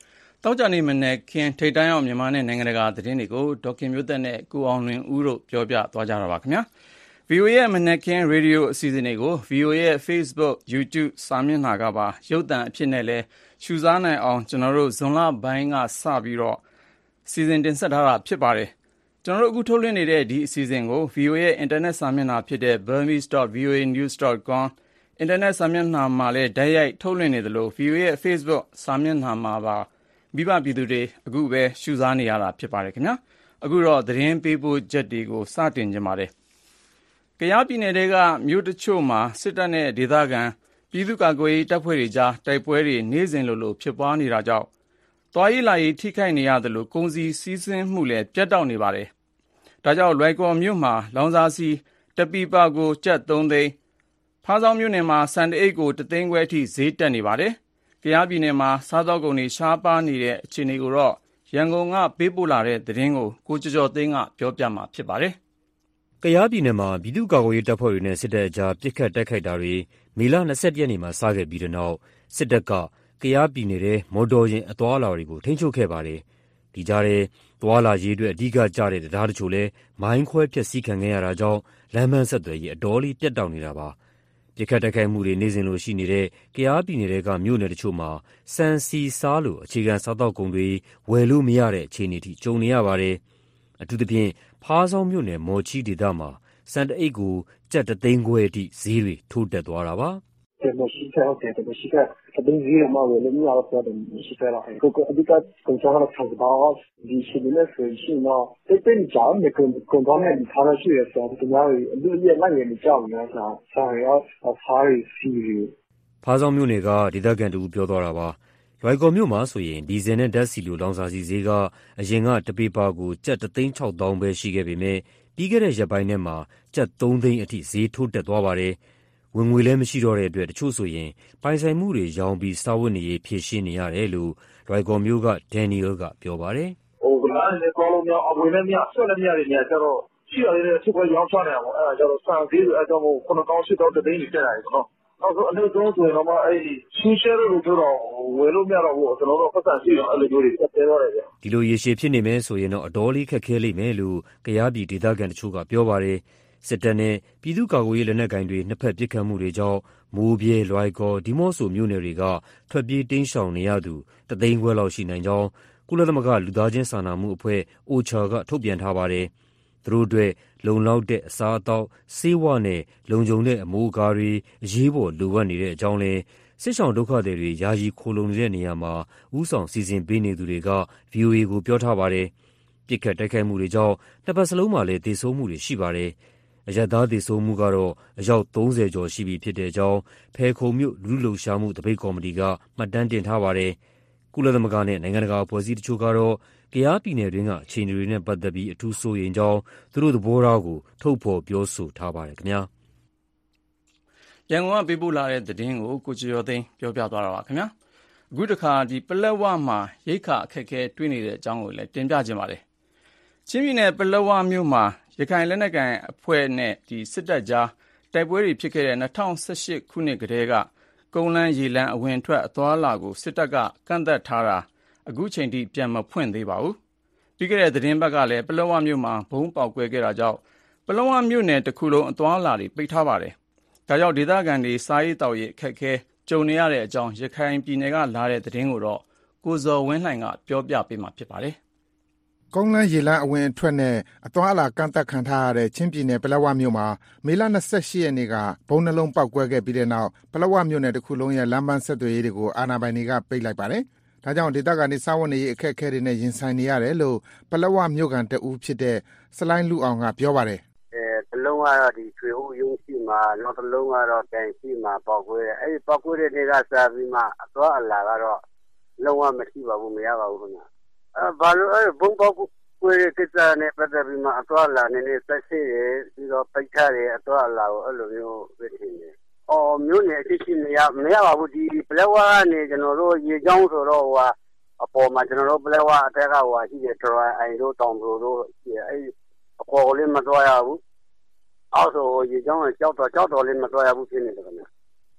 တောက်ကြနေမနေ့ခင်ထိတ်တန်းအောင်မြန်မာနဲ့နိုင်ငံတကာသတင်းတွေကိုဒေါက်ခင်မျိုးသက်နဲ့ကိုအောင်လွင်ဦးတို့ပြောပြသွားကြတာပါခင်ဗျာ VOA ရဲ့မနေ့ခင်ရေဒီယိုအစီအစဉ်တွေကို VOA ရဲ့ Facebook YouTube စာမျက်နှာကပါရုပ်သံအဖြစ်နဲ့လည်းရှုစားနိုင်အောင်ကျွန်တော်တို့ဇွန်လပိုင်းကစပြီးတော့စီစဉ်တင်ဆက်ထားတာဖြစ်ပါတယ်ကျွန်တော်တို့အခုထုတ်လွှင့်နေတဲ့ဒီအစီအစဉ်ကို VOA ရဲ့ internet စာမျက်နှာဖြစ်တဲ့ burmese.voanews.com အင်တာနက်စာမျက်နှာမှာလည်းတိုက်ရိုက်ထုတ်လွှင့်နေသလို VOA ရဲ့ Facebook စာမျက်နှာမှာပါမိဘပြည်သူတွေအခုပဲရှုစားနေရတာဖြစ်ပါတယ်ခင်ဗျာအခုတော့သတင်းပေးပို့ချက်တွေကိုစတင်ကြပါမယ်။ကယားပြည်နယ်ကမြို့တချို့မှာစစ်တပ်နဲ့ဒေသခံပြည်သူ့ကာကွယ်ရေးတပ်ဖွဲ့တွေကြားတိုက်ပွဲတွေနေ့စဉ်လိုဖြစ်ပွားနေတာကြောင့်သွားရေးလာရေးထိခိုက်နေရသလိုကုန်စည်စီးဆင်းမှုလည်းပြတ်တောက်နေပါတယ်။ဒါကြောင့်လွိုင်ကော်မြို့မှာလောင်စာဆီတပီပါကိုကျပ်3သိန်းဖားဆောင်မြို့နယ်မှာစံတအိတ်ကို3သိန်းခွဲအထိဈေးတက်နေပါတယ်။ကယားပြည်နယ်မှာစားသောက်ကုန်တွေရှားပါးနေတဲ့အခြေအနေကိုတော့ရန်ကုန်ကပေးပို့လာတဲ့သတင်းကိုကိုကျော်ကျော်သိန်းကပြောပြမှာဖြစ်ပါတယ်။ကယားပြည်နယ်မှာပြည်သူ့ကာကွယ်ရေးတပ်ဖွဲ့တွေနဲ့စစ်တပ်အကြားပစ်ခတ်တိုက်ခိုက်တာတွေမေလ21ရက်နေ့မှာစခဲ့ပြီးတဲ့နောက်စစ်တပ်ကကယားပြည်နယ်ထဲမော်တော်ယာဉ်အသွားအလာတွေကိုထိန်းချုပ်ခဲ့ပါတယ်။ဒီကြားထဲသွားလာရေးအတွက်အဓိကကျတဲ့တရားတချို့လည်းမိုင်းခွဲဖျက်ဆီးခံခဲ့ရတာကြောင့်လမ်းမဆက်သွယ်ရေးအတော်လေးပြတ်တောက်နေတာပါ။ပစ်ခတ်တိုက်ခိုက်မှုတွေနေ့စဉ်လိုရှိနေတဲ့ကယားပြည်နယ်ကမြို့နယ်တချို့မှာစံစီစားလိုအခြေခံစားသောက်ကုန်တွေဝယ်လို့မရတဲ့အခြေအနေထိကြုံနေရပါတယ်။အထူးသဖြင့်ဖားဆောင်မြို့နယ်မော်ချီဒေသမှာစံတအိတ်ကိုကျပ်3သိန်းခွဲအထိဈေးတွေထိုးတက်သွားတာပါ။我膝盖，OK，这个膝盖，这东西嘛，我们要说的膝盖了。这个工厂的厂子包，你去里面水性呢，对你家的工厂呢，你查了去的时候，怎么样？6月那年的教育啊，想要查的西语。 ဖားဆောင်မြို့နယ်ကဒေသခံတူပြောသွားတာပါ။လွိုင်ကော်မြို့မှာဆိုရင်ဒီဇယ်နဲ့ဓာတ်ဆီလိုလောင်စာဆီဈေးကအရင်ကတပေပါကိုကျပ်3,600,000ပဲရှိခဲ့ပေမဲ့ပြီးခဲ့တဲ့ရက်ပိုင်းထဲမှာကျပ်3သိန်းအထိဈေးထိုးတက်သွားပါတယ်။ဝင်ငွေလည်းမရှိတော့တဲ့အတွက်တချို့ဆိုရင်ပိုင်ဆိုင်မှုတွေရောင်းပြီးစားဝတ်နေရေးဖြည့်ရှင်းနေရတယ်လို့လွိုင်ကော်မြို့ကဒန်နီယယ်ကပြောပါတယ်။လမ်းနဲ့ကောလုံးများအဝင်နဲ့များဆက်လက်များတွေများကျတော့ရှိရတယ်သူကရောင်းချနေအောင်အဲဒါကျတော့စံဈေးအဲကြောင့်မို့9,800တသိန်းကြီးတက်လာတယ်နော်။နောက်ဆိုအနည်းဆုံးဆိုရင်တော့ရှင်းရှဲလို့ပြောတော့ဝယ်လို့မရတော့ဘူးကျွန်တော်တို့ပတ်စံရှိတော့အဲ့လိုမျိုးတွေတက်သွားတယ်ဗျ။ဒီလိုရေရှည်ဖြစ်နေမယ်ဆိုရင်တော့အတော်လေးခက်ခဲလိမ့်မယ်လို့ကယားပြည်ဒေသခံတချို့ကပြောပါတယ်။စစ်တပ်နဲ့ပြည်သူ့ကာကွယ်ရေးလက်နက်ကိုင်တွေနှစ်ဖက်ပစ်ခတ်မှုတွေကြောင့်မိုးပြဲလွိုင်ကော်ဒီမော့ဆိုမြို့နယ်တွေကထွက်ပြေးတိမ်းရှောင်နေရသူ3သိန်းခွဲလောက်ရှိနိုင်ကြောင်းကုလသမဂ္ဂလူသားချင်းစာနာမှုအဖွဲ့ OCHA ကထုတ်ပြန်ထားပါတယ်။သူတို့အတွက်လုံလောက်တဲ့အစားအသောက်ဆေးဝါးနဲ့လုံခြုံတဲ့အမိုးအကာတွေအရေးပေါ်လိုအပ်နေတဲ့အကြောင်းလည်းစစ်ရှောင်ဒုက္ခသည်တွေယာယီခိုလုံနေတဲ့နေရာမှာဥဆောင်စီစဉ်ပေးနေသူတွေက VOA ကိုပြောထားပါတယ်။ပစ်ခတ်တိုက်ခိုက်မှုတွေကြောင့်နှစ်ဖက်စလုံးမှာလည်းသေဆုံးမှုတွေရှိပါတယ်။အရပ်သားသေဆုံးမှုကတော့အယောက်30ကျော်ရှိပြီဖြစ်တဲ့အကြောင်းဖဲခုံမြို့လူလူလှုပ်ရှားမှုတပိတ်ကော်မတီကမှတ်တမ်းတင်ထားပါတယ်။ကုလသမဂ္ဂနဲ့နိုင်ငံတကာအဖွဲ့အစည်းတချို့ကတော့ကယားပြည်နယ်တွင်းကအခြေအနေတွေနဲ့ပတ်သက်ပြီးအထူးစိုးရိမ်ကြောင်းသူတို့သဘောထားကိုထုတ်ဖော်ပြောဆိုထားပါတယ်ခင်ဗျာ။ရန်ကုန်ကပေးပို့လာတဲ့သတင်းကိုကိုကျော်ကျော်သိန်းပြောပြသွားတာပါခင်ဗျာ။အခုတခါပလက်ဝမှာရိတ်ခါအခက်အခဲတွေ့နေတဲ့အကြောင်းကိုလည်းတင်ပြခြင်းပါတယ်။ချင်းပြည်နယ်ပလက်ဝမြို့မှာရခိုင်လက်နက်ကိုင်အဖွဲ့နဲ့စစ်တပ်ကြားတိုက်ပွဲတွေဖြစ်ခဲ့တဲ့2018ခုနှစ်ကတည်းကကုန်းလန်းရေလန်းအဝင်ထွက်အသွားအလာကိုစစ်တပ်ကကန့်သတ်ထားတာအခုချိန်ထိပြန်မဖွင့်သေးပါဘူး။ပြီးခဲ့တဲ့သတင်းပတ်ကလည်းပလက်ဝမြို့မှာဘုံပေါက်ကွဲခဲ့တာကြောင့်ပလက်ဝမြို့နယ်တစ်ခုလုံးအသွားအလာတွေပိတ်ထားပါတယ်။ဒါကြောင့်ဒေသခံတွေစားရေးတောက်ရေးအခက်အခဲကြုံနေရတဲ့အကြောင်းရခိုင်ပြည်နယ်ကလာတဲ့သတင်းကိုတော့ကိုဇော်ဝင်းလှိုင်ကပြောပြပေးမှာဖြစ်ပါတယ်။ကုန်းလန်းရေလန်းအဝင်အထွက်နဲ့အသွားအလာကန့်သတ်ခံထားရတဲ့ချင်းပြည်နယ်ပလက်ဝမြို့မှာမေလ28ရက်နေ့ကဘုံနှလုံးပေါက်ကွဲခဲ့ပြီးတဲ့နောက်ပလက်ဝမြို့နယ်တစ်ခုလုံးရဲ့လမ်းပန်းဆက်သွယ်ရေးတွေကိုအာဏာပိုင်တွေကပိတ်လိုက်ပါတယ်။ဒါကြောင့်ဒေသခံတွေစားဝတ်နေရေးအခက်အခဲတွေနဲ့ရင်ဆိုင်နေရတယ်လို့ပလက်ဝမြို့ခံတဦးဖြစ်တဲ့စလိုင်းလူအောင်ကပြောပါတယ်။တစ်လုံးကတော့ဒီချွေဦးရုံးရှိမှာနောက်တစ်လုံးကတော့ကန်ရှိမှာပေါက်ကွဲတယ်။အဲဒီပေါက်ကွဲတဲ့နေ့ကစပြီးမှအသွားအလာကတော့လုံးဝမရှိပါဘူးမရပါဘူးခင်ဗျာ။ဘာလို့ဘုံပေါက်ကွဲတဲ့ကိစ္စနဲ့ပတ်သက်ပြီးမှအသွားအလာနည်းနည်းဆက်ရှိတယ်ပြီးတော့ပိတ်ထားတယ်အသွားအလာကိုအဲ့လိုမျိုးပဲထင်တယ်။မြို့နယ်အဖြစ်ရှိမရပါဘူးဒီပလက်ဝကနေကျွန်တော်တို့ရေချောင်းဆိုတော့အပေါ်မှာကျွန်တော်တို့ပလက်ဝအထက်ကရှိတယ်ထရိုင်အိုင်တို့တောင်ပလိုတို့အဲ့အပေါ်လေးမသွားရဘူး။အောက်ဆိုရေချောင်းကြောက်တော်လေးမသွားရဘူးဖြစ်နေတယ်ခင်ဗျာ။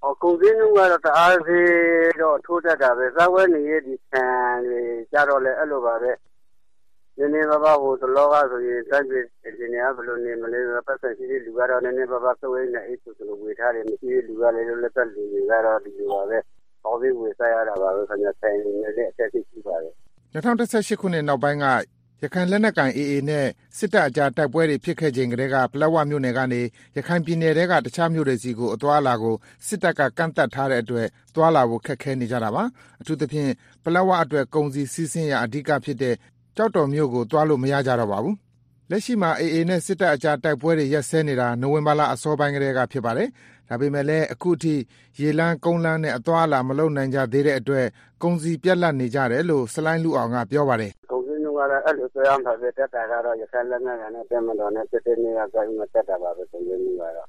ကုန်စည်နှုန်းကတော့တအားသေးတော့ထိုးတတ်တာပဲစားဝဲနေရဒီဆန်တွေကြတော့လဲအဲ့လိုပါပဲနည်းနည်းပါးပါးဟိုတလောကဆိုရင်တိုင်းပြည်ဒီနေရာဘယ်လိုနေမလဲပတ်သက်ရှိတဲ့လူကတော့နည်းနည်းပါးပါးသဝဲနေအိတ်ဆိုလိုဝေထားတယ်မရှိတဲ့လူကလည်းလက်သက်လူတွေကတော့ဒီလိုပါပဲပေါ်ပြီးဝေစားရတာပါပဲခင်ဗျာဆိုင်နေတဲ့အတက်ရှိပါတယ် 2018ခုနှစ်နောက်ပိုင်းကရခိုင်လက်နက်ကိုင် AA နဲ့စစ်တပ်အကြားတိုက်ပွဲတွေဖြစ်ခဲ့ချိန်ကတည်းကပလက်ဝမြို့နယ်ကနေရခိုင်ပြည်နယ်ထဲကတခြားမြို့တွေစီကိုအသွားအလာကိုစစ်တပ်ကကန့်သတ်ထားတဲ့အတွက်သွားလာဖို့ခက်ခဲနေကြတာပါအထူးသဖြင့်ပလက်ဝအတွက်ကုန်စည်စီးဆင်းရာအဓိကဖြစ်တဲ့ကြောက်တော်မြို့ကိုသွားလို့မရကြတော့ပါဘူးလက်ရှိမှာ AA နဲ့စစ်တပ်အကြားတိုက်ပွဲတွေရပ်ဆဲနေတာနိုဝင်ဘာလအစောပိုင်းကတည်းကဖြစ်ပါတယ်ဒါပေမဲ့လည်းအခုထိရေလမ်းကုန်းလမ်းနဲ့အသွားအလာမလုပ်နိုင်ကြသေးတဲ့အတွက်ကုန်စည်ပြတ်လတ်နေကြတယ်လို့စလိုင်းလူအောင်ကပြောပါတယ်ကုန်စည်နှုန်းကတော့အဲ့လိုဆိုရမှာပဲတက်တာကတော့ရခိုင်လက်နက်ကိုင်နဲ့တက်မတော်နဲ့တက်နေရကြပြီးမှတက်တာပါပဲကုန်စည်နှုန်းကတော့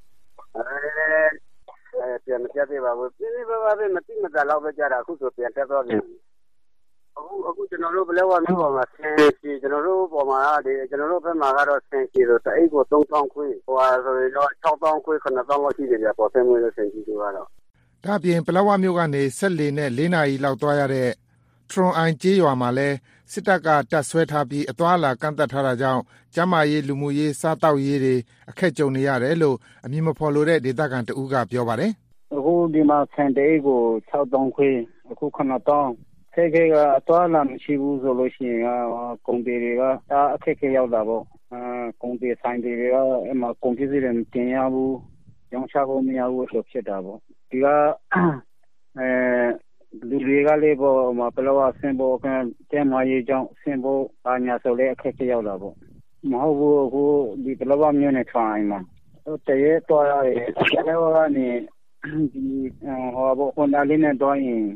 ပြန်မတက်သေးပါဘူးပြင်းပြပါပဲမတိမတလောက်ပဲကြတာအခုဆိုပြန်တက်တော့ပြီအခုကျွန်တော်တို့ဘလဲဝမျိုးပေါ်မှာဆင်းစီကျွန်တော်တို့ပေါ်မှာဒီကျွန်တော်တို့ဘက်မှာကတော့ဆင်းစီဆိုတအိတ်ကို3000ခွေဟိုဟာဆိုရင်တော့6000ခွေ9000လောက်ရှိတယ်ပြပေါ်ဆင်းမှုလို့ဆင်းစီတို့ကတော့ဒါပြင်ပလက်ဝမျိုးကနေဆက်လေနဲ့4နာရီလောက်သွားရတဲ့ထရွန်အိုင်ကျေးရွာမှာလဲစစ်တပ်ကတပ်ဆွဲထားပြီးအသွားအလာကန့်သတ်ထားတာကြောင့်ကျန်းမာရေးလူမှုရေးစားတောက်ရေးတွေအခက်ကြုံနေရတယ်လို့အမည်မဖော်လိုတဲ့ဒေသခံတဦးကပြောပါတယ်အခုဒီမှာဆန်တေးကို6000ခွေအခု9000ခဲကအသွားလာမရှိဘူးဆိုလို့ရှိရင်ကုန်တွေတွေကအခက်ခဲရောက်တာပေါ့ကုန်တွေဆိုင်တွေကအဲ့မှာကုန်ပစ္စည်းတွေတင်ရဘူးရောင်းချဖို့မရဘူးဆိုဖြစ်တာပေါ့ဒီကလူတွေကလည်းပေါ့မှာပလောဆင်ဖို့ကဲမရေးကြောင်းဆင်ဖို့အညာဆိုလည်းအခက်ခဲရောက်တာပေါ့မဟုတ်ဘူးအခုဒီပလောမျိုးနဲ့ထိုင်မှာတရေတော်ရတယ်ပလောကနေဒီဟောဘောခွန်ဒါလေးနဲ့တော့ရင်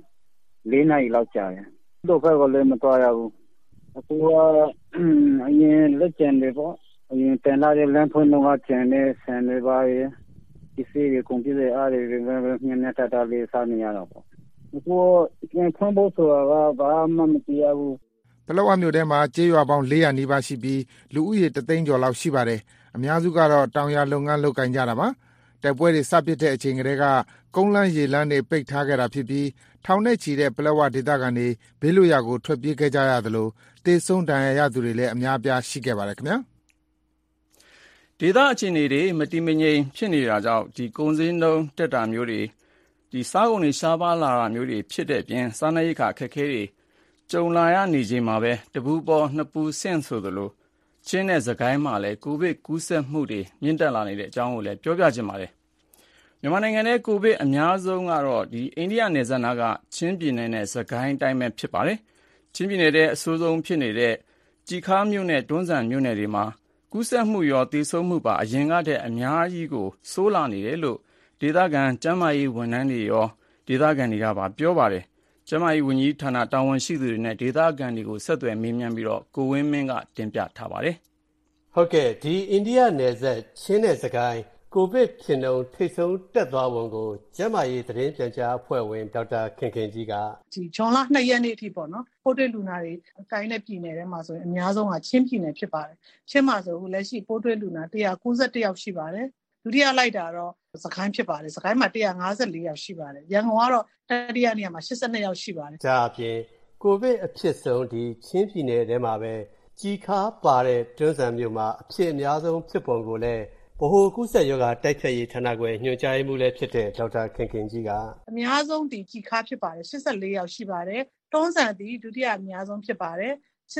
4နာရီလောက်ကြာတယ်တို့ဘက်ကလည်းမတော်ရဘူးအခုကအရင်လက်ကျန်တွေပေါ့အရင်တန်လာတဲ့လမ်းဖွင့်တော့ကျန်တဲ့ဆန်တွေပါရဲ့ဒီစီးကိုကွန်ပျူတာအားတွေညနေတတာလေးစားနေရတော့ပေါ့အခုပြန်ဖွင့်ဖို့ဆိုတာကဘာမှမသိရဘူးပလောဝမြို့ထဲမှာကျေးရွာပေါင်း400နီးပါးရှိပြီးလူဦးရေ300,000ကျော်လောက်ရှိပါတယ်အများစုကတော့တောင်ယာလုပ်ငန်းလုပ်ကိုင်ကြတာပါတိုက်ပွဲတွေစပစ်တဲ့အချိန်ကတည်းကကုန်းလမ်းရေလမ်းတွေပိတ်ထားခဲ့တာဖြစ်ပြီးထောင်နဲ့ချီတဲ့ပလက်ဝဒေသခံတွေဘေးလွတ်ရာကိုထွက်ပြေးခဲ့ကြရသလိုတေဆုံးဒဏ်ရာရသူတွေလည်းအများအပြားရှိခဲ့ပါတယ်ခင်ဗျာဒေသအခြေအနေတွေမတည်မငြိမ်ဖြစ်နေတာကြောင့်ဒီကုန်စည်နှုန်းတက်တာမျိုးတွေဒီစားကုန်တွေရှားပါလာတာမျိုးတွေဖြစ်တဲ့အပြင်စားနပ်ရိက္ခာအခက်အခဲတွေကြုံလာရနေချိန်မှာပဲတပူပေါ်နှစ်ပူဆင့်ဆိုသလိုချင်းနဲ့စကိုင်းမှာလည်းကိုဗစ်ကူးစက်မှုတွေမြင့်တက်လာနေတဲ့အကြောင်းကိုလည်းပြောပြချင်ပါတယ်မြန်မာနိုင်ငံထဲကိုဗစ်အများဆုံးကတော့ဒီအိန္ဒိယနယ်စပ်နားကချင်းပြည်နယ်နဲ့စကိုင်းတိုင်းပဲဖြစ်ပါတယ်ချင်းပြည်နယ်ထဲအဆိုးဆုံးဖြစ်နေတဲ့ကြည်ခါမြို့နဲ့တွန်းဇံမြို့နယ်တွေမှာကူးစက်မှုရောသေဆုံးမှုပါအရင်ကတည်းကအများကြီးကိုဆိုးလာနေတယ်လို့ဒေသခံကျန်းမာရေးဝန်ထမ်းတွေရောဒေသခံတွေကပါပြောပါတယ်ကျန်းမာရေးဝန်ကြီးဌာနတာဝန်ရှိသူတွေနဲ့ဒေသခံတွေကိုဆက်သွယ်မေးမြန်းပြီးတော့ကိုဝင်းမင်းကတင်ပြထားပါတယ်ဟုတ်ကဲ့ဒီအိန္ဒိယနယ်စပ်ချင်းနဲ့စကိုင်းကိုဗစ်ဖြစ်နှုန်းထိပ်ဆုံးတက်သွားပုံကိုကျန်းမာရေးသတင်းပြန်ကြားအဖွဲ့ဝင်ဒေါက်တာခင်ခင်ကြီးကဒီဇွန်လ2ရက်နေ့အထိပေါ့နော်ပိုးတွေ့လူနာတွေအတိုင်းနဲ့ပြည်နယ်ထဲမှာဆိုရင်အများဆုံးကချင်းပြည်နယ်ဖြစ်ပါတယ်ချင်းမှာဆိုလက်ရှိပိုးတွေ့လူနာ191ယောက်ရှိပါတယ်ဒုတိယလိုက်တာတော့စကိုင်းဖြစ်ပါတယ်စကိုင်းမှာ154ယောက်ရှိပါတယ်ရန်ကုန်ကတော့တတိယနေရာမှာ82ယောက်ရှိပါတယ်ဒါအပြင်ကိုဗစ်အဖြစ်ဆုံးဒီချင်းပြည်နယ်ထဲမှာပဲကြီးခါပါတဲ့တွန်းဇံမြို့မှာအဖြစ်အများဆုံးဖြစ်ပုံကိုလည်းဗဟိုကူးစက်ရောဂါတိုက်ဖျက်ရေးဌာနခွဲညွှန်ကြားရေးမှူးလည်းဖြစ်တဲ့ဒေါက်တာခင်ခင်ကြီးကအများဆုံးဒီကြီးခါဖြစ်ပါတယ်84ယောက်ရှိပါတယ်တွန်းဇံဒီဒုတိယအများဆုံးဖြစ်ပါတယ်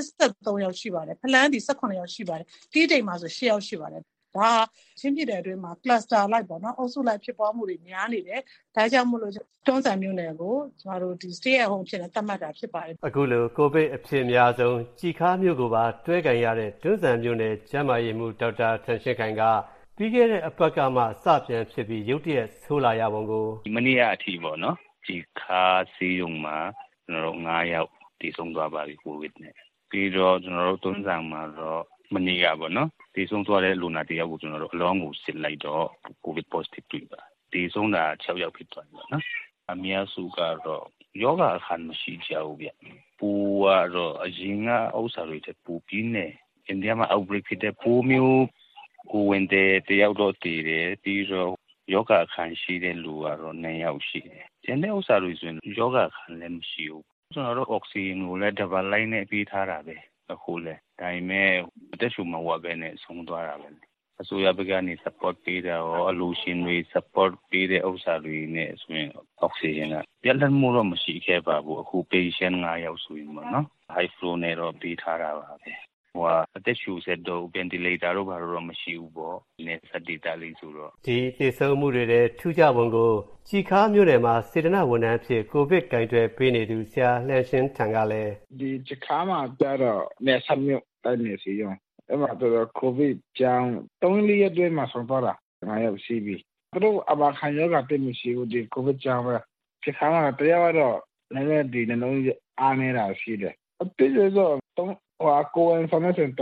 83ယောက်ရှိပါတယ်ဖလန်းဒီ18ယောက်ရှိပါတယ်တီးတိမ်မှာဆို10ယောက်ရှိပါတယ်ဒါချင်းပြည်နယ်အတွင်းမှာ cluster လိုက်ပေါ့နော်အုပ်စုလိုက်ဖြစ်ပွားမှုတွေများနေတယ်ဒါကြောင့်မို့လို့တွန်းဇံမြို့နယ်ကိုကျွန်တော်တို့ဒီ stay at home ဖြစ်နေသတ်မှတ်တာဖြစ်ပါတယ်အခုလိုကိုဗစ်အဖြစ်အများဆုံးကြီးခါမြို့ကိုပါတွဲကင်ရတဲ့တွန်းဇံမြို့နယ်ကျန်းမာရေးမှူးဒေါက်တာထန်ရှင်းခိုင်ကပြီးခဲ့တဲ့အပတ်ကမှစပြန်ဖြစ်ပြီးရုတ်တရက်ဆိုးလာရပုံကိုမနေ့ကအထိပေါ့နော်ဒီခါစီယုံမှာကျွန်တော်တို့9ယောက်တည်ဆုံးသွားပါပြီကိုဗစ်နဲ့ပြီးတော့ကျွန်တော်တို့တွန်းဇံမှာတော့မနေ့ကပေါ့နော်တည်ဆုံးသွားတဲ့လူနာတယောက်ကိုကျွန်တော်တို့အလောင်းကိုစစ်လိုက်တော့ကိုဗစ် positive တွေ့ပါတည်ဆုံးတာ6ယောက်ဖြစ်သွားပြီပေါ့နော်အများစုကတော့ယောဂအခါမရှိကြဘူးဗျပူကတော့အရင်ကဥစ္စာတွေတက်ပူပြီးနေအိန္ဒိယမှာ outbreak ဖြစ်တဲ့ပိုးမျိုးကိုဝင်တဲ့တယောက်တော့တည်တယ်ပြီးတော့ယောဂခံရှိတဲ့လူကတော့2ယောက်ရှိတယ်။ကျန်တဲ့ဥစ္စာတွေဆိုရင်ယောဂခံလည်းမရှိဘူး။ကျွန်တော်တို့အောက်ဆီဂျင်ကိုလည်းဒဘယ်လိုက်နဲ့ပေးထားတာပဲအခုလဲ။ဒါပေမဲ့အသက်ရှူမဝပဲနဲ့ဆုံးသွားတာပဲ။အစိုးရဘက်ကနေ support ပေးတာရောအလူရှင်တွေ support ပေးတဲ့ဥစ္စာတွေနဲ့ဆိုရင်အောက်ဆီဂျင်ကပြတ်လတ်မှုတော့မရှိခဲ့ပါဘူး။အခု patient 9ယောက်ဆိုရင်ပေါ့နော်။ high flow နဲ့တော့ပေးထားတာပါပဲ။အသက်ရှူစက်တော့ ventilator တော့ဘာလို့မရှိဘူးပေါ့။နေစက်တာလေးဆိုတော့ဒီသေဆုံးမှုတွေတဲ့ထူးခြားပုံကိုကြည်ခါမြို့နယ်မှာစေတနာဝန်ထမ်းဖြစ်ကိုဗစ်ကင်တွယ်ပေးနေသူဆရာလှန်ရှင်းထံကလည်းဒီကြခါမှာပြတော့နေဆက်မြို့တိုင်းနေစီရောအဲ့မှာတော့ကိုဗစ်ကြောင်း3-4ရက်တွင်းမှာဆုံးသွားတာ9ယောက်ရှိပြီသူတို့အဘာခံရောဂါတက်မရှိဘူးဒီကိုဗစ်ကြောင်းပဲကြခါမှာတရားတော့လည်းဒီနှလုံးအားနေတာရှိတယ်အတိအကျတော့ကိုယ်အင်ဖော်မေးရှင်း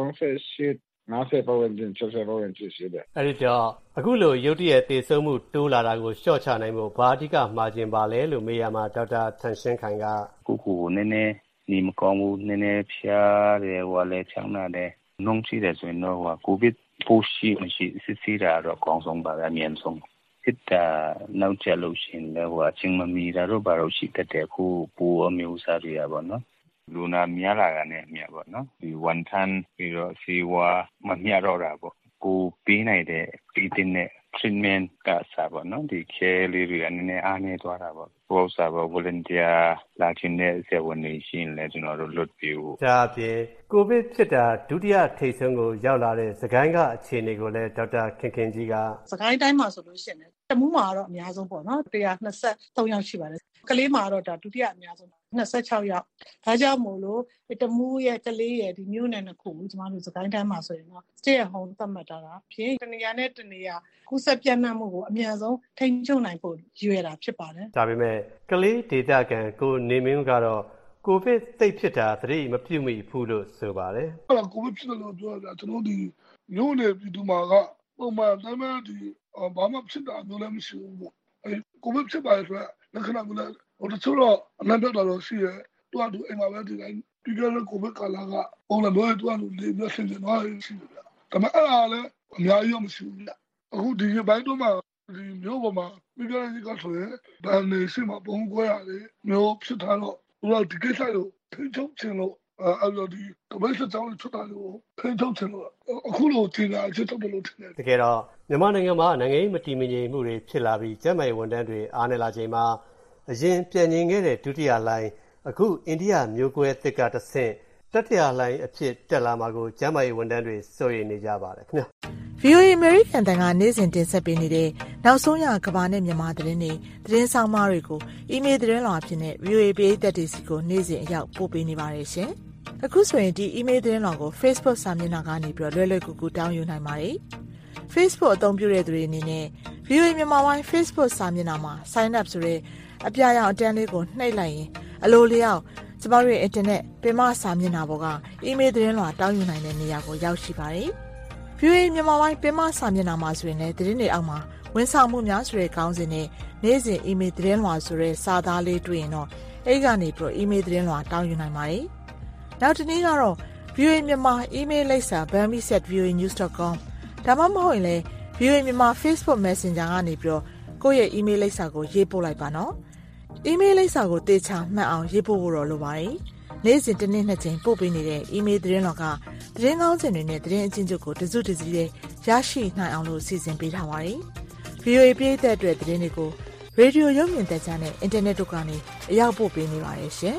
38 90ပတ်ဝန်းကျင်60ပတ်ဝန်းကျင်ရှိတယ်အဲ့ဒီတော့အခုလိုရုတ်တရက်သေဆုံးမှုတိုးလာတာကိုရှော့ချနိုင်ဖို့ဘာအဓိကမှာကျင်ပါလဲလို့မေးရမှာဒေါက်တာထန်ရှင်းခိုင်ကကိုနည်းနည်းနေမကောင်းဘူးနည်းနည်းဖျားတယ်ဟိုလည်းချောင်းလာတယ်နှုံးရှိတယ်ဆိုရင်တော့ကိုဗစ်ပိုးရှိမရှိစစ်ဆေးတာတော့အကောင်းဆုံးပါပဲအမြန်ဆုံးစစ်တာနောက်ကျလို့ရှိရင်လည်းအချင်းမမီတာတော့ဘာလို့ရှိတတ်တယ်ခုပိုးအမျိုးအစားတွေပါနော်လူနာများလာတာနဲ့အမြတ်ပေါ့နော်ဒီဝန်ထမ်းပြီးတော့စီဝါမမြတ်တော့တာပေါ့ကိုပေးနိုင်တဲ့ပြီးတဲ့ treatment ကစားပေါ့နော်ဒီ care လေးတွေကနည်းနည်းအားနေသွားတာပေါ့ဘောစားပေါ့ volunteer လာခြင်းနဲ့ဆရာဝန်တွေရှိရင်လည်းကျွန်တော်တို့လွတ်ပြီးဘူးဒါအပြင်ကိုဗစ်ဖြစ်တာဒုတိယထိပ်ဆုံးကိုရောက်လာတဲ့စကိုင်းကအခြေအနေကိုလည်းဒေါက်တာခင်ခင်ကြီးကစကိုင်းတိုင်းမှာဆိုလို့ရှိရင်တမူးမှာတော့အများဆုံးပေါ့နော်123ယောက်ရှိပါတယ်ကလေးမှာတော့ဒါဒုတိယအများဆုံး26ယောက်ဒါကြောင့်မို့လို့တမူးရဲ့ကလေးရဲ့ဒီမြို့နယ်နှစ်ခုကိုကျွန်တော်တို့စကိုင်းတိုင်းမှာဆိုရင်တော့ stay at home သတ်မှတ်တာဖြင့်တနေရာနဲ့တနေရာကူးစက်ပြန့်နှံ့မှုကိုအများဆုံးထိန်းချုပ်နိုင်ဖို့ရည်ရွယ်တာဖြစ်ပါတယ်ဒါပေမဲ့ကလေးဒေသခံကိုနေမင်းကတော့ကိုဗစ်သိပ်ဖြစ်တာသတိမပြုမိဘူးလို့ဆိုပါတယ်အဲ့ဒါကိုဗစ်ဖြစ်တယ်လို့ပြောတာကျွန်တော်ဒီမြို့နယ်ပြည်သူမှာကပုံမှန်တိုင်းမှာဒီဘာမှဖြစ်တာမျိုးလည်းမရှိဘူးပေါ့အဲ့ကိုဗစ်ဖြစ်ပါလေဆိုတော့လက္ခဏာမျိုးလည်းဟိုတချို့တော့အနံ့ပြတ်တာတော့ရှိရဲသူကသူအိမ်မှာပဲဒီတိုင်းဒီကနေ့ကိုဗစ်ကာလကပုံလည်းတော့သူကသူလေးမျိုးဆင်နေတော့ရှိတယ်ဗျဒါပေမဲ့အဲ့ဒါလည်းအများကြီးမရှိဘူးဗျအခုဒီဘိုင်းတော့မှဒီမျိုးပေါ်မှာပြီးကြတဲ့ကဆိုရင်ဗန်နေရှိမှာပုံကွဲရတယ်မျိုးဖြစ်ထားတော့သူကဒီကိစ္စကိုထိချုပ်ချင်လို့အဲ့လိုဒီကမ္ဘာ့စစ်ကြောင်းထွက်တာလို့ထိချုပ်ချင်လို့အခုလိုတင်လာချက်တော့လို့ထင်တယ်တကယ်တော့မြန်မာနိုင်ငံမှာနိုင်ငံရေးမတည်မငြိမ်မှုတွေဖြစ်လာပြီးကျန်းမာရေးဝန်ထမ်းတွေအားနည်းလာချိန်မှာအရင်ပြန်ငြိမ်ခဲ့တဲ့ဒုတိယလိုင်းအခုအိန္ဒိယမျိုးကွဲသစ်ကတဆင့်တတိယလိုင်းအဖြစ်တက်လာမှာကိုကျန်းမာရေးဝန်ထမ်းတွေစိုးရိမ်နေကြပါတယ်ခင်ဗျာ VOA American တန်ကနေ့စဉ်တင်ဆက်ပေးနေတဲ့နောက်ဆုံးရကမ္ဘာနဲ့မြန်မာသတင်းတွေသတင်းဆောင်မတွေကိုအီးမေးလ်သတင်းလွှာဖြစ်တဲ့ VOA ပရိသတ်တွေစီကိုနေ့စဉ်အရောက်ပို့ပေးနေပါတယ်ရှင်။အခုဆိုရင်ဒီအီးမေးလ်သတင်းလွှာကို Facebook စာမျက်နှာကနေပြီးလွယ်လွယ်ကူကူတောင်းယူနိုင်ပါတယ်။ Facebook အသုံးပြုတဲ့သူတွေအနေနဲ့ VOA မြန်မာပိုင်း Facebook စာမျက်နှာမှာ sign up ဆိုတဲ့အပြာရောင်အတန်းလေးကိုနှိပ်လိုက်ရင်အလိုလျောက်ကျမတို့ရဲ့ internet ပင်မစာမျက်နှာပေါ်ကအီးမေးလ်သတင်းလွှာတောင်းယူနိုင်တဲ့နေရာကိုရောက်ရှိပါတယ်။ VOA မြန်မာပိုင်းပင်မစာမျက်နှာမှာဆိုရင်လည်းသတင်းတွေအောက်မှာဝန်ဆောင်မှုများဆိုတဲ့ခေါင်းစဉ်နဲ့နေ့စဉ်အီးမေးလ်သတင်းလွှာဆိုတဲ့စာသားလေးတွေ့ရင်တော့အဲ့ကနေပြီးအီးမေးလ်သတင်းလွှာတောင်းယူနိုင်ပါတယ်။နောက်တစ်နည်းကတော့ VOA မြန်မာအီးမေးလ်လိပ်စာ bami@voanews.com ဒါမှမဟုတ်ရင်လည်း VOA မြန်မာ Facebook Messenger ကနေပြီးကိုယ့်ရဲ့အီးမေးလ်လိပ်စာကိုရေးပို့လိုက်ပါနော်။အီးမေးလ်လိပ်စာကိုတေချာမှတ်အောင်ရေးပို့ဖို့တော့လိုပါတယ်။နေ့စဉ်တစ်နေ့နှစ်ကြိမ်ပို့ပေးနေတဲ့အီးမေးလ်သတင်းလွှာကသတင်းကောင်းစင်တွေနဲ့သတင်းအချင်းချုပ်ကိုတစုတစည်းလေးရရှိနိုင်အောင်လို့စီစဉ်ပေးထားပါတယ်။ VOA ပြည်သက်အတွက်သတင်းတွေကိုရေဒီယိုရုပ်မြင်သံကြားနဲ့အင်တာနက်တို့ကနေအရောက်ပို့ပေးနေပါတယ်ရှင်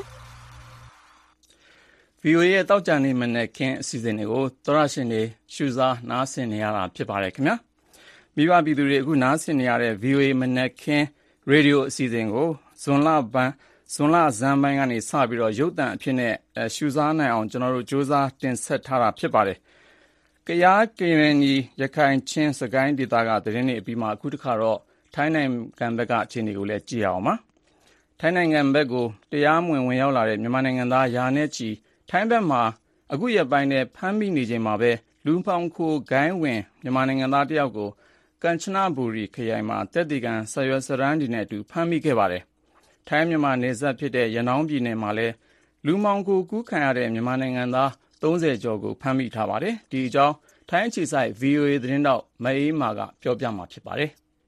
။ VOA ရဲ့တောက်ကြနေမနေ့ခင်းအစီအစဉ်တွေကိုသောရရှင်တွေရှုစားနားဆင်နေရတာဖြစ်ပါတယ်ခင်ဗျာ။မိဘပြည်သူတွေအခုနားဆင်နေရတဲ့ VOA မနေ့ခင်းရေဒီယိုအစီအစဉ်ကိုဇွန်လဇန်ပိုင်းကနေစပြီးတော့ရုပ်သံအဖြစ်နဲ့ရှုစားနိုင်အောင်ကျွန်တော်တို့စူးစမ်းတင်ဆက်ထားတာဖြစ်ပါတယ်။ကယားကရင်နီရခိုင်ချင်းစကိုင်းဒေသကသတင်းတွေအပြီးမှာအခုတစ်ခါတော့ထိုင်းနိုင်ငံဘက်ကအခြေအနေကိုလည်းကြည့်အောင်ပါ။ထိုင်းနိုင်ငံဘက်ကိုတရားမဝင်ရောက်လာတဲ့မြန်မာနိုင်ငံသားရာနဲ့ချီထိုင်းဘက်မှာအခုရက်ပိုင်းနဲ့ဖမ်းမိနေချိန်မှာပဲလူဖောင်ခိုဂိုင်းဝင်မြန်မာနိုင်ငံသားတယောက်ကိုကန်ချနဘူရီခရိုင်မှာတက်တီကန်ဆရွယ်စရန်ဒီနဲ့အတူဖမ်းမိခဲ့ပါတယ်။ထိုင်းမြန်မာနယ်စပ်ဖြစ်တဲ့ရနောင်းပြည်နယ်မှာလည်းလူမောင်ခိုကူးခံရတဲ့မြန်မာနိုင်ငံသား30ကျော်ကိုဖမ်းမိထားပါတယ်။ ဒီအကြောင်းထိုင်းအခြေစိုက် VOA သတင်းတောက်မအေးမာကပြောပြမှာဖြစ်ပါတယ်။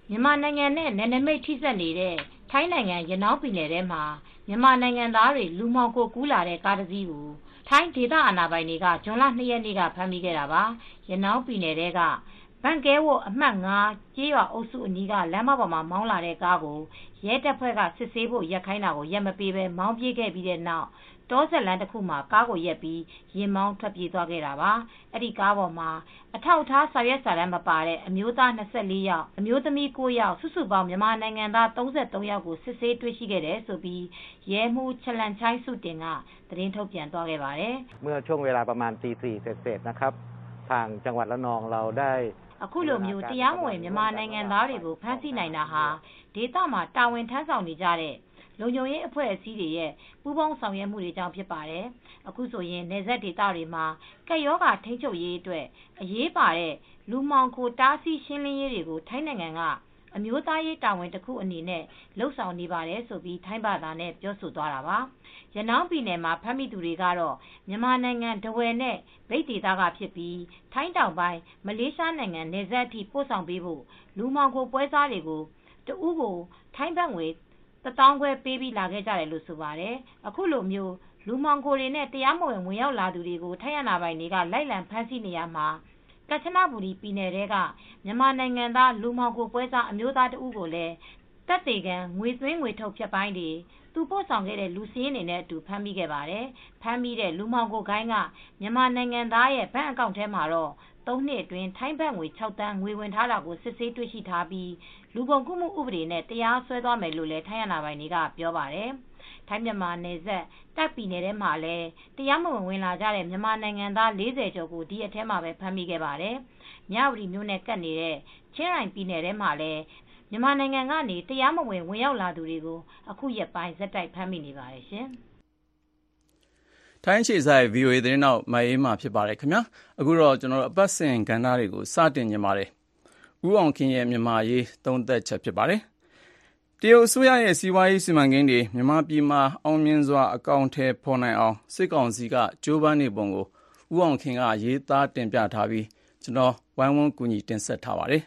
မြန်မာနိုင်ငံနဲ့နယ်နိမိတ်ထိစပ်နေတဲ့ထိုင်းနိုင်ငံရနောင်းပြည်နယ်ထဲမှာမြန်မာနိုင်ငံသားတွေလူမှောင်ခိုကူးလာတဲ့ကားတစ်စီးကိုထိုင်းဒေသအာဏာပိုင်တွေကဇွန်လ 2 ရက်နေ့ကဖမ်းမိခဲ့တာပါရနောင်းပြည်နယ်ထဲကဘန်ကဲဝတ်အမှတ် 5 ကျေးရွာအုပ်စုအနီးကလမ်းမပေါ်မှာမောင်းလာတဲ့ကားကိုရဲတပ်ဖွဲ့ကစစ်ဆေးဖို့ရက်ခိုင်းတာကိုရက်မပေးဘဲမောင်းပြေးခဲ့ပြီးတဲ့နောက်တောဆက်လန်းတစ်ခုမှာကားကိုရက်ပြီးရင်မောင်းထွက်ပြေးသွားခဲ့တာပါအဲ့ဒီကားပေါ်မှာအထောက်အထားစာရွက်စာတမ်းမပါတဲ့အမျိုးသား24ယောက်အမျိုးသမီး9ယောက်စုစုပေါင်းမြန်မာနိုင်ငံသား33ယောက်ကိုစစ်ဆေးတွေ့ရှိခဲ့တယ်ဆိုပြီးရဲမှူးချလန်ချိုင်းစုတင်ကသတင်းထုတ်ပြန်သွားခဲ့ပါတယ်เมื่อช่วงเวลาประมาณ 4:00 เศษๆนะครับทางจังหวัดระนองเราได้အခုလိုမျိုးတရားမဝင်မြန်မာနိုင်ငံသားတွေကိုဖမ်းဆီးနိုင်တာဟာဒေသမှာတာဝန်ထမ်းဆောင်နေကြတဲ့လုံခြုံရေးအဖွဲ့အစည်းတွေရဲ့ပူးပေါင်းဆောင်ရွက်မှုတွေကြောင့်ဖြစ်ပါတယ်။အခုဆိုရင်နယ်စပ်ဒေသတွေမှာကပ်ရောဂါထိန်းချုပ်ရေးအတွက်အရေးပါတဲ့လူမှောင်ခိုတားဆီးရှင်းလင်းရေးတွေကိုထိုင်းနိုင်ငံကအမျိုးသားရေးတာဝန်တစ်ခုအနေနဲ့လှုပ်ဆောင်နေပါတယ်ဆိုပြီးထိုင်းဘာသာနဲ့ပြောဆိုသွားတာပါ။ရနောင်းပြည်နယ်မှာဖမ်းမိသူတွေကတော့မြန်မာနိုင်ငံဒဝယ်နဲ့မြိတ်ဒေသကဖြစ်ပြီးထိုင်းတောင်ပိုင်းမလေးရှားနိုင်ငံနယ်စပ်အထိပို့ဆောင်ပေးဖို့လူမှောင်ခိုပွဲစားတွေကိုတဦးကိုထိုင်းဘတ်ငွေ1000 ခွဲပေးပြီးလာခဲ့ကြတယ်လို့ဆိုပါတယ်။အခုလိုမျိုးလူမှောင်ခိုတွေနဲ့တရားမဝင်ဝင်ရောက်လာသူတွေကိုထိုင်းအာဏာပိုင်တွေကလိုက်လံဖမ်းဆီးနေရမှာကချနဘူရီပြည်နယ်ထဲကမြန်မာနိုင်ငံသားလူမှောင်ခိုပွဲစားအမျိုးသားတဦးကိုလည်းတပ်တေကန်ငွေသွင်းငွေထုတ်ဖြတ်ပိုင်းတွေသူပို့ဆောင်ခဲ့တဲ့လူစင်းနေနဲ့အတူဖမ်းမိခဲ့ပါတယ်။ဖမ်းမိတဲ့လူမှောင်ခိုဂိုင်းကမြန်မာနိုင်ငံသားရဲ့ဘဏ်အကောင့်ထဲမှာတော့3 နှစ်အတွင်းထိုင်းဘတ်ငွေ6 သန်းငွေဝင်ထားတာကိုစစ်ဆေးတွေ့ရှိထားပြီးလူကုန်ကူးမှုဥပဒေနဲ့တရားစွဲသွားမယ်လို့လည်းထိုင်းအာဏာပိုင်တွေကပြောပါတယ်။ထိုင်းမြန်မာနယ်စပ်တပ်ပြည်နယ်ထဲမှာလည်းတရားမဝင်ဝင်လာကြတဲ့မြန်မာနိုင်ငံသား40ကျော်ကိုဒီအထက်မှာပဲဖမ်းမိခဲ့ပါတယ်။မြဝတီမြို့နဲ့ကပ်နေတဲ့ချင်းရိုင်ပြည်နယ်ထဲမှာလည်းမြန်မာနိုင်ငံကနေတရားမဝင်ဝင်ရောက်လာသူတွေကိုအခုရက်ပိုင်းဇက်တိုက်ဖမ်းမိနေပါတယ်ရှင်။ထိုင်းခြေဆိုင် VOA သတင်းနောက်မအေးမှဖြစ်ပါတယ်ခင်ဗျာအခုတော့ကျွန်တော်တို့အပတ်စဉ်ကဏ္ဍတွေကိုစတင်ကြပါမယ်ဦးအောင်ခင်ရဲ့မြန်မာရေးသုံးသက်ချက်ဖြစ်ပါတယ်တရုတ်အစိုးရရဲ့စီးပွားရေးစီမံကိန်းတွေမြန်မာပြည်မှာအောင်မြင်စွာအကောင့်ထဲပေါ်နိုင်အောင်စစ်ကောင်စီကကြိုးပမ်းနေပုံကိုဦးအောင်ခင်ကရေးသားတင်ပြထားပြီးကျွန်တော်ဝိုင်းဝန်းကူညီတင်ဆက်ထားပါတယ်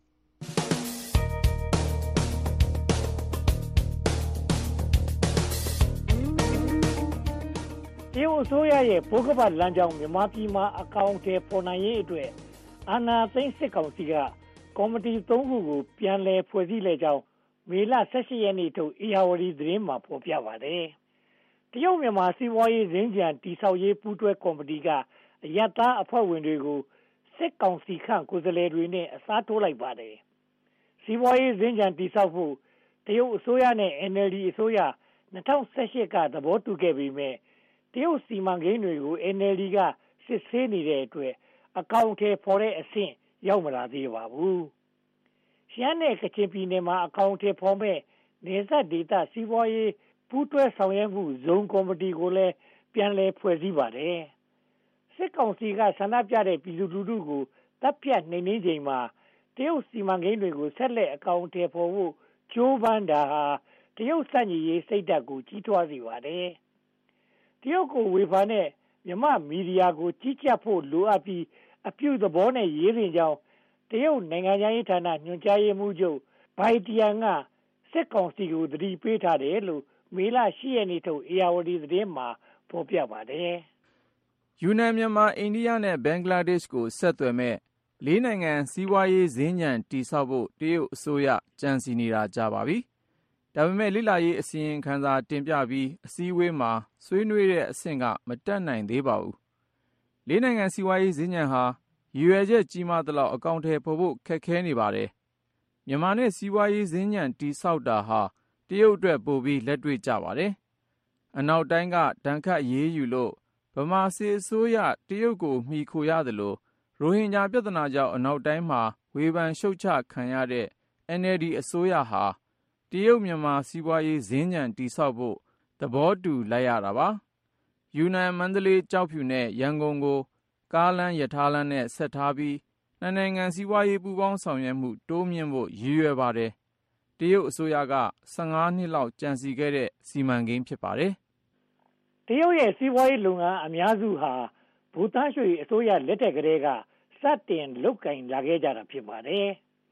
တရုတ်အစိုးရရဲ့ပိုးကပတ်လမ်းကြောင်းမြန်မာပြည်မှာအကောင့်ထဲပေါ်နိုင်ရေးအတွက်အာဏာသိမ်းစစ်ကောင်စီကကော်မတီ3ခုကိုပြန်လည်ဖွဲ့စည်းလိုက်ကြောင်းမေလ18ရက်နေ့ထုတ်အေယာဝတီသတင်းမှာဖော်ပြပါတယ်။တရုတ်မြန်မာစီးပွားရေးရင်းကြံတိဆောက်ရေးပူးတွဲကော်မတီကအယက်သားအဖွဲ့ဝင်တွေကိုစစ်ကောင်စီခန့်ကိုယ်စားလှယ်တွေနဲ့အစားထိုးလိုက်ပါတယ်။စီးပွားရေးရင်းကြံတိဆောက်ဖို့တရုတ်အစိုးရနဲ့ NLD အစိုးရ2018ကသဘောတူခဲ့ပေမဲ့တရုတ်စီမံကိန်းတွေကို NLD ကစစ်ဆေးနေတဲ့အတွက်အကောင့်ထဲပေါ်တဲ့အဆင့်ရောက်မလာသေးပါဘူး။ရှမ်းနဲ့ကချင်ပြည်နယ်မှာအကောင့်ထဲပေါ်မဲ့နေဆက်ဒေသစီးပွားရေးပူးတွဲဆောင်ရွက်မှုဇုံကော်မတီကိုလည်းပြန်လည်ဖွဲ့စည်းပါတယ်။စစ်ကောင်စီကဆန္ဒပြတဲ့ပြည်သူလူထုကိုတပ်ဖြတ်နှိမ်နင်းချိန်မှာတရုတ်စီမံကိန်းတွေကိုဆက်လက်အကောင့်ထဲပေါ်ဖို့ကြိုးပမ်းတာဟာတရုတ်စံကြီးရေးစိတ်ဓာတ်ကိုကြီးထွားစေပါတယ်။တရုတ်ကိုဝေဖန်တဲ့မြမမီဒီယာကိုကြီးကြပ်ဖို့လိုအပ်ပြီးအပြုသဘောနဲ့ရေးတင်ကြောင်းတရုတ်နိုင်ငံရေးဌာနညွှန်ကြားရေးမှူးချုပ်ဘိုင်တီယန်ကစစ်ကောင်စီကိုသတိပေးထားတယ်လို့မေလ10ရက်နေ့ထုတ်အေယာဝတီသတင်းမှာဖော်ပြပါတယ်။ယူနန်မြန်မာအိန္ဒိယနဲ့ဘင်္ဂလားဒေ့ရှ်ကိုဆက်သွယ်မဲ့၄နိုင်ငံစီးပွားရေးဈေးညံတိဆောက်ဖို့တရုတ်အစိုးရကြံစီနေတာကြပါပြီ။ဒါပေမဲ့လိလာရေးအစီရင်ခံစာတင်ပြပြီးအစည်းအဝေးမှာဆွေးနွေးတဲ့အဆင့်ကမတက်နိုင်သေးပါဘူး။၄နိုင်ငံစီးပွားရေးဈေးညံဟာရည်ရွယ်ချက်ကြီးမားသလောက်အကောင့်ထဲပေါ်ဖို့ခက်ခဲနေပါတယ်။မြန်မာနဲ့စီးပွားရေးဈေးညံတိဆောက်တာဟာတရုတ်အတွက်ပိုပြီးလက်တွေ့ကြပါတယ်။အနောက်တိုင်းကဒဏ်ခတ်ရေးယူလို့ဗမာစစ်အစိုးရတရုတ်ကိုမှီခိုရသလိုရိုဟင်ဂျာပြဿနာကြောင့်အနောက်တိုင်းမှာဝေဖန်ရှုတ်ချခံရတဲ့ NLD အစိုးရဟာတရုတ်မြန်မာစီးပွားရေးဈေးညံတိဆောက်ဖို့သဘောတူလိုက်ရတာပါ။ယူနန်မန္တလေးကျောက်ဖြူနဲ့ရန်ကုန်ကိုကားလမ်းရထားလမ်းနဲ့ဆက်ထားပြီးနှစ်နိုင်ငံစီးပွားရေးပူးပေါင်းဆောင်ရွက်မှုတိုးမြှင့်ဖို့ရည်ရွယ်ပါတယ်။တရုတ်အစိုးရက15နှစ်လောက်ကြံစည်ခဲ့တဲ့စီမံကိန်းဖြစ်ပါတယ်။တရုတ်ရဲ့စီးပွားရေးလုပ်ငန်းအများစုဟာဘူတန်းရွှေအစိုးရလက်ထက်ကတည်းကစတင်လုပ်ကင်လာခဲ့ကြတာဖြစ်ပါတယ်။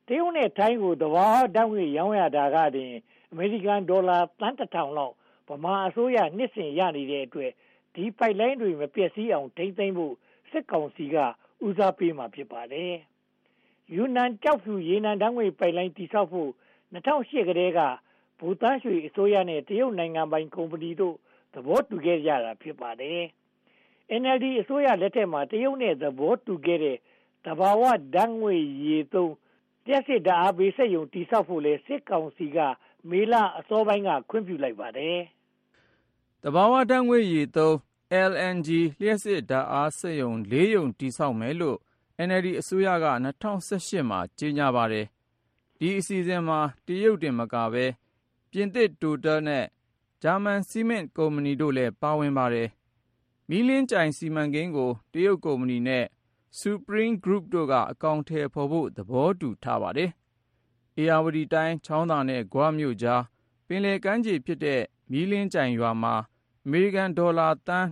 တရုတ်နဲ့ထိုင်းကိုသဘာဝဓာတ်ငွေ့ရောင်းရတာကတင်အမေရိကန်ဒေါ်လာသန်း1000လောက်ဗမာအစိုးရနှစ်စဉ်ရနေတဲ့အတွက်ဒီပိုက်လိုင်းတွေမပျက်စီးအောင်ထိန်းသိမ်းဖို့စစ်ကောင်စီကဦးစားပေးမှာဖြစ်ပါတယ်။ယူနန်ကျောက်ဖြူရေနံဓာတ်ငွေ့ပိုက်လိုင်းတည်ဆောက်ဖို့2008ကတည်းကဘူတန်းရွှေအစိုးရနဲ့တရုတ်နိုင်ငံပိုင်ကုမ္ပဏီတို့သဘောတူခဲ့ကြတာဖြစ်ပါတယ်။ NLD အစိုးရလက်ထက်မှာတရုတ်နဲ့သဘောတူခဲ့တဲ့သဘာဝဓာတ်ငွေ့ရေသုံးလျှပ်စစ်ဓာတ်အားပေးစက်ရုံတည်ဆောက်ဖို့လဲစစ်ကောင်စီကမေလအစောပိုင်းကခွင့်ပြုလိုက်ပါတယ်။သဘာဝဓာတ်ငွေ့ရေသုံး LNG လျှပ်စစ်ဓာတ်အားစက်ရုံ4ရုံတည်ဆောက်မယ်လို့ NLD အစိုးရက2018မှာကြေညာပါတယ်။ဒီအစီအစဉ်မှာတရုတ်တင်မကပဲပြင်သစ်တိုတယ်နဲ့ဂျာမန်စီမင့်ကုမ္ပဏီတို့လည်းပါဝင်ပါတယ်။မီးလင်းကြိုင်စီမံကိန်းကိုတရုတ်ကုမ္ပဏီနဲ့ Supreme Group တို့ကအကောင်အထည်ဖော်ဖို့သဘောတူထားပါတယ်။ဧရာဝတီတိုင်းချောင်းသာနဲ့ဂွမြို့ကြားပင်လယ်ကမ်းခြေဖြစ်တဲ့မီးလင်းကြိုင်ရွာမှာအမေရိကန်ဒေါ်လာသန်း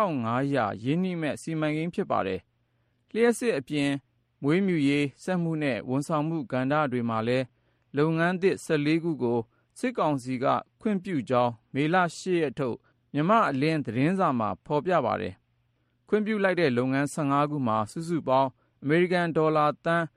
2500ရင်းနှီးမဲ့စီမံကိန်းဖြစ်ပါတယ်။လျှပ်စစ်အပြင်မွေးမြူရေးစက်မှုနဲ့ဝန်ဆောင်မှုကဏ္ဍတွေမှာလည်းလုပ်ငန်းသစ်14ခုကိုစစ်ကောင်စီကခွင့်ပြုကြောင်းမေလ8ရက်ထုတ်မြန်မာအလင်းသတင်းစာမှာဖော်ပြပါတယ်။ခွင့်ပြုလိုက်တဲ့လုပ်ငန်း15ခုမှာစုစုပေါင်းအမေရိကန်ဒေါ်လာသန်း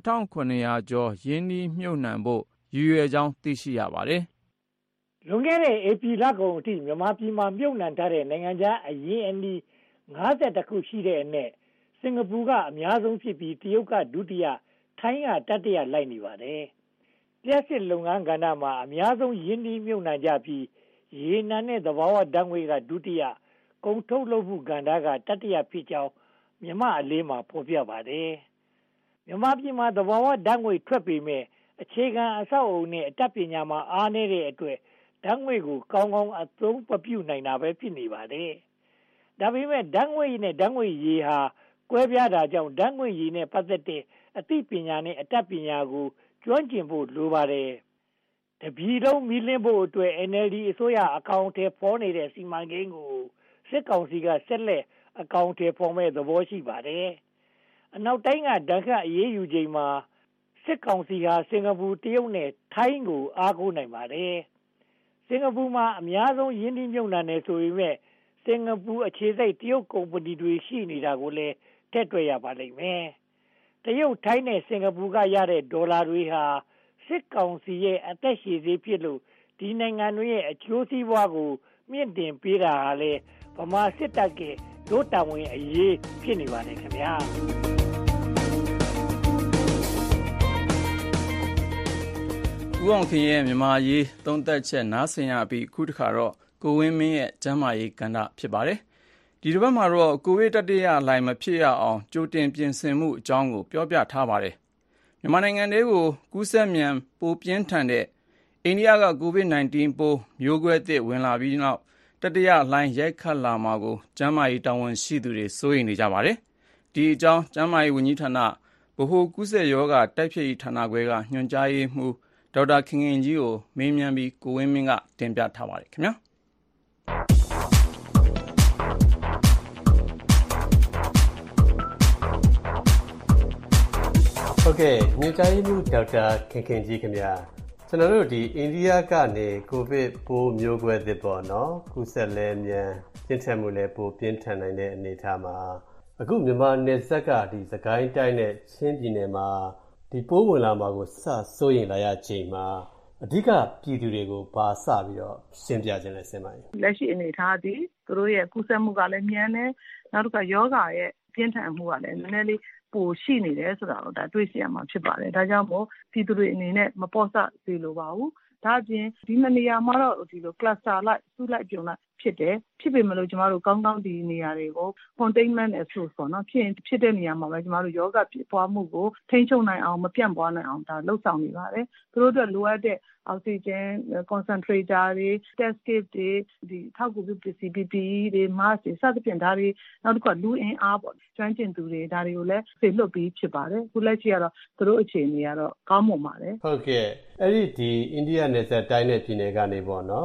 2900ကျော်ရင်းနှီးမြှုပ်နှံဖို့ရည်ရွယ်ကြောင်းသိရှိရပါတယ်။လွန်ခဲ့တဲ့ဧပြီလကုန်အထိမြန်မာပြည်မှာမြှုပ်နှံထားတဲ့နိုင်ငံခြားအရင်းအနှီး52ခုရှိတဲ့အနက်စင်ကာပူကအများဆုံးဖြစ်ပြီးတရုတ်ကဒုတိယထိုင်းကတတိယလိုက်နေပါတယ်။လျှပ်စစ်လုပ်ငန်းကဏ္ဍမှာအများဆုံးရင်းနှီးမြှုပ်နှံကြပြီးရေနံနဲ့သဘာဝဓာတ်ငွေ့ကဒုတိယကုန်ထုတ်လုပ်မှုကဏ္ဍကတတိယဖြစ်ကြောင်းမြန်မာအလေးမှာဖော်ပြပါတယ်။မြန်မာပြည်မှာသဘာဝဓာတ်ငွေ့ထွက်ပေမဲ့အခြေခံအဆောက်အအုံနဲ့အတတ်ပညာမှာအားနည်းတဲ့အတွက်ဓာတ်ငွေ့ကိုကောင်းကောင်းအသုံးမပြုနိုင်တာပဲဖြစ်နေပါတယ်။ဒါပေမဲ့ဓာတ်ငွေ့နဲ့ဓာတ်ငွေ့ရေဟာကွဲပြားတာကြောင့်ဓာတ်ငွေ့ရေနဲ့ပတ်သက်တဲ့အသိပညာနဲ့အတတ်ပညာကိုကျွမ်းကျင်ဖို့လိုပါတယ်။တပြည်လုံးမီးလင်းဖို့အတွက် NLD အစိုးရအကောင့်ထဲပေါ်နေတဲ့စီမံကိန်းကိုစစ်ကောင်စီကဆက်လက်အကောင့်ထဲပေါ်မဲ့သဘောရှိပါတယ်။အနောက်တိုင်းကဓာတ်ခတ်အရေးယူချိန်မှာစစ်ကောင်စီဟာစင်ကာပူတရုတ်နဲ့ထိုင်းကိုအားကိုးနိုင်ပါတယ်။စင်ကာပူမှာအများဆုံးရင်းနှီးမြှုပ်နှံနေဆိုပေမဲ့စင်ကာပူအခြေစိုက်တရုတ်ကုမ္ပဏီတွေရှိနေတာကိုလည်းထည့်တွက်ရပါလိမ့်မယ်။တရုတ်ထိုင်းနဲ့စင်ကာပူကရတဲ့ဒေါ်လာတွေဟာစစ်ကောင်စီရဲ့အသက်ရှည်စေဖြစ်လို့ဒီနိုင်ငံတွေရဲ့အကျိုးစီးပွားကိုမြင့်တင်ပေးတာဟာလေဗမာစစ်တပ်ကဒုတာဝန်အရေးဖြစ်နေပါတယ်ခင်ဗျာဦးအောင်ခင်ရဲ့မြန်မာရေးသုံးသပ်ချက်နားဆင်ရပြီးအခုတစ်ခါတော့ကိုဝင်းမင်းရဲ့ကျမ်းမာရေးကဏ္ဍဖြစ်ပါတယ်ဒီတစ်ပတ်မှာတော့ကိုဗစ်တတိယလှိုင်းမဖြစ်ရအောင်ကြိုတင်ပြင်ဆင်မှုအကြောင်းကိုပြောပြထားပါတယ်မြန်မာနိုင်ငံထဲကိုကူးစက်မြန်ပိုပြင်းထန်တဲ့အိန္ဒိယကကိုဗစ် -19 ပိုးမျိုးကွဲသစ်ဝင်လာပြီးနောက်တတိယလှိုင်းရိုက်ခတ်လာမှာကိုကျန်းမာရေးတာဝန်ရှိသူတွေစိုးရိမ်နေကြပါတယ်ဒီအကြောင်းကျန်းမာရေးဝန်ကြီးဌာနဗဟိုကူးစက်ရောဂါတိုက်ဖျက်ရေးဌာနခွဲကညွှန်ကြားရေးမှူးဒေါက်တာခင်ခင်ကြီးကိုမေးမြန်းပြီးကိုဝင်းမင်းကတင်ပြထားပါတယ်ခင်ဗျာဟုတ်ကဲ့ညွှန်ကြားရေးမှူးဒေါက်တာခင်ခင်ကြီးခင်ဗျာကျွန်တော်တို့ဒီအိန္ဒိယကနေကိုဗစ်ပိုးမျိုးကွဲသစ်ပေါ့နော်ကူးစက်လဲမြန်ပြင်းထန်မှုလဲပိုပြင်းထန်နိုင်တဲ့အနေအထားမှာအခုမြန်မာနယ်စပ်ကဒီစကိုင်းတိုင်းနဲ့ချင်းပြည်နယ်မှာဒီပိုးဝင်လာမှာကိုစစိုးရင်လာရချိန်မှာအဓိကပြည်သူတွေကိုဘာစပြီးတော့ရှင်းပြခြင်းလဲဆင်ပါရင်လက်ရှိအနေထားသည်သူတို့ရဲ့ကူးစက်မှုကလည်းမြန်တယ်နောက်တစ်ခါယောဂရဲ့ပြင်းထန်မှုကလည်းနည်းနည်းလေးပိုရှိနေတယ်ဆိုတာတော့ဒါတွေ့ရှိရမှာဖြစ်ပါတယ်ဒါကြောင့်မို့ပြည်သူတွေအနေနဲ့မပေါ့ဆစေလိုပါဘူးဒါအပြင်ဒီနေရာမှာတော့ဒီလို cluster လိုက်စုလိုက်ပြုံလိုက်ဖြစ်တယ်ဖြစ်ပေမဲ့လို့ကျမတို့ကောင်းကောင်းဒီနေရာတွေကို containment approach ပေါ့နော်ဖြစ်တဲ့နေရာမှာပဲကျမတို့ယောဂဖြစ်ပွားမှုကိုထိန်းချုပ်နိုင်အောင်မပြန့်ပွားနိုင်အောင်ဒါလှုပ်ဆောင်နေပါတယ်သူတို့အတွက်လိုအပ်တဲ့အောက်ဆီဂျင် concentrator တွေ test kit တွေဒီထောက်ကူပြုပစ္စည်း PPE တွေ mask တွေစသဖြင့်ဒါတွေနောက်တစ်ခါလူအင်အားပေါ့ကျွမ်းကျင်သူတွေဒါတွေကိုလည်းစေလွှတ်ပြီးဖြစ်ပါတယ်ခုလက်ရှိကတော့သူတို့အခြေအနေကတော့ကောင်းမွန်ပါတယ်ဟုတ်ကဲ့အဲ့ဒီအိန္ဒိယနယ်စပ်တိုင်းနဲ့ပြည်နယ်ကနေပေါ့နော်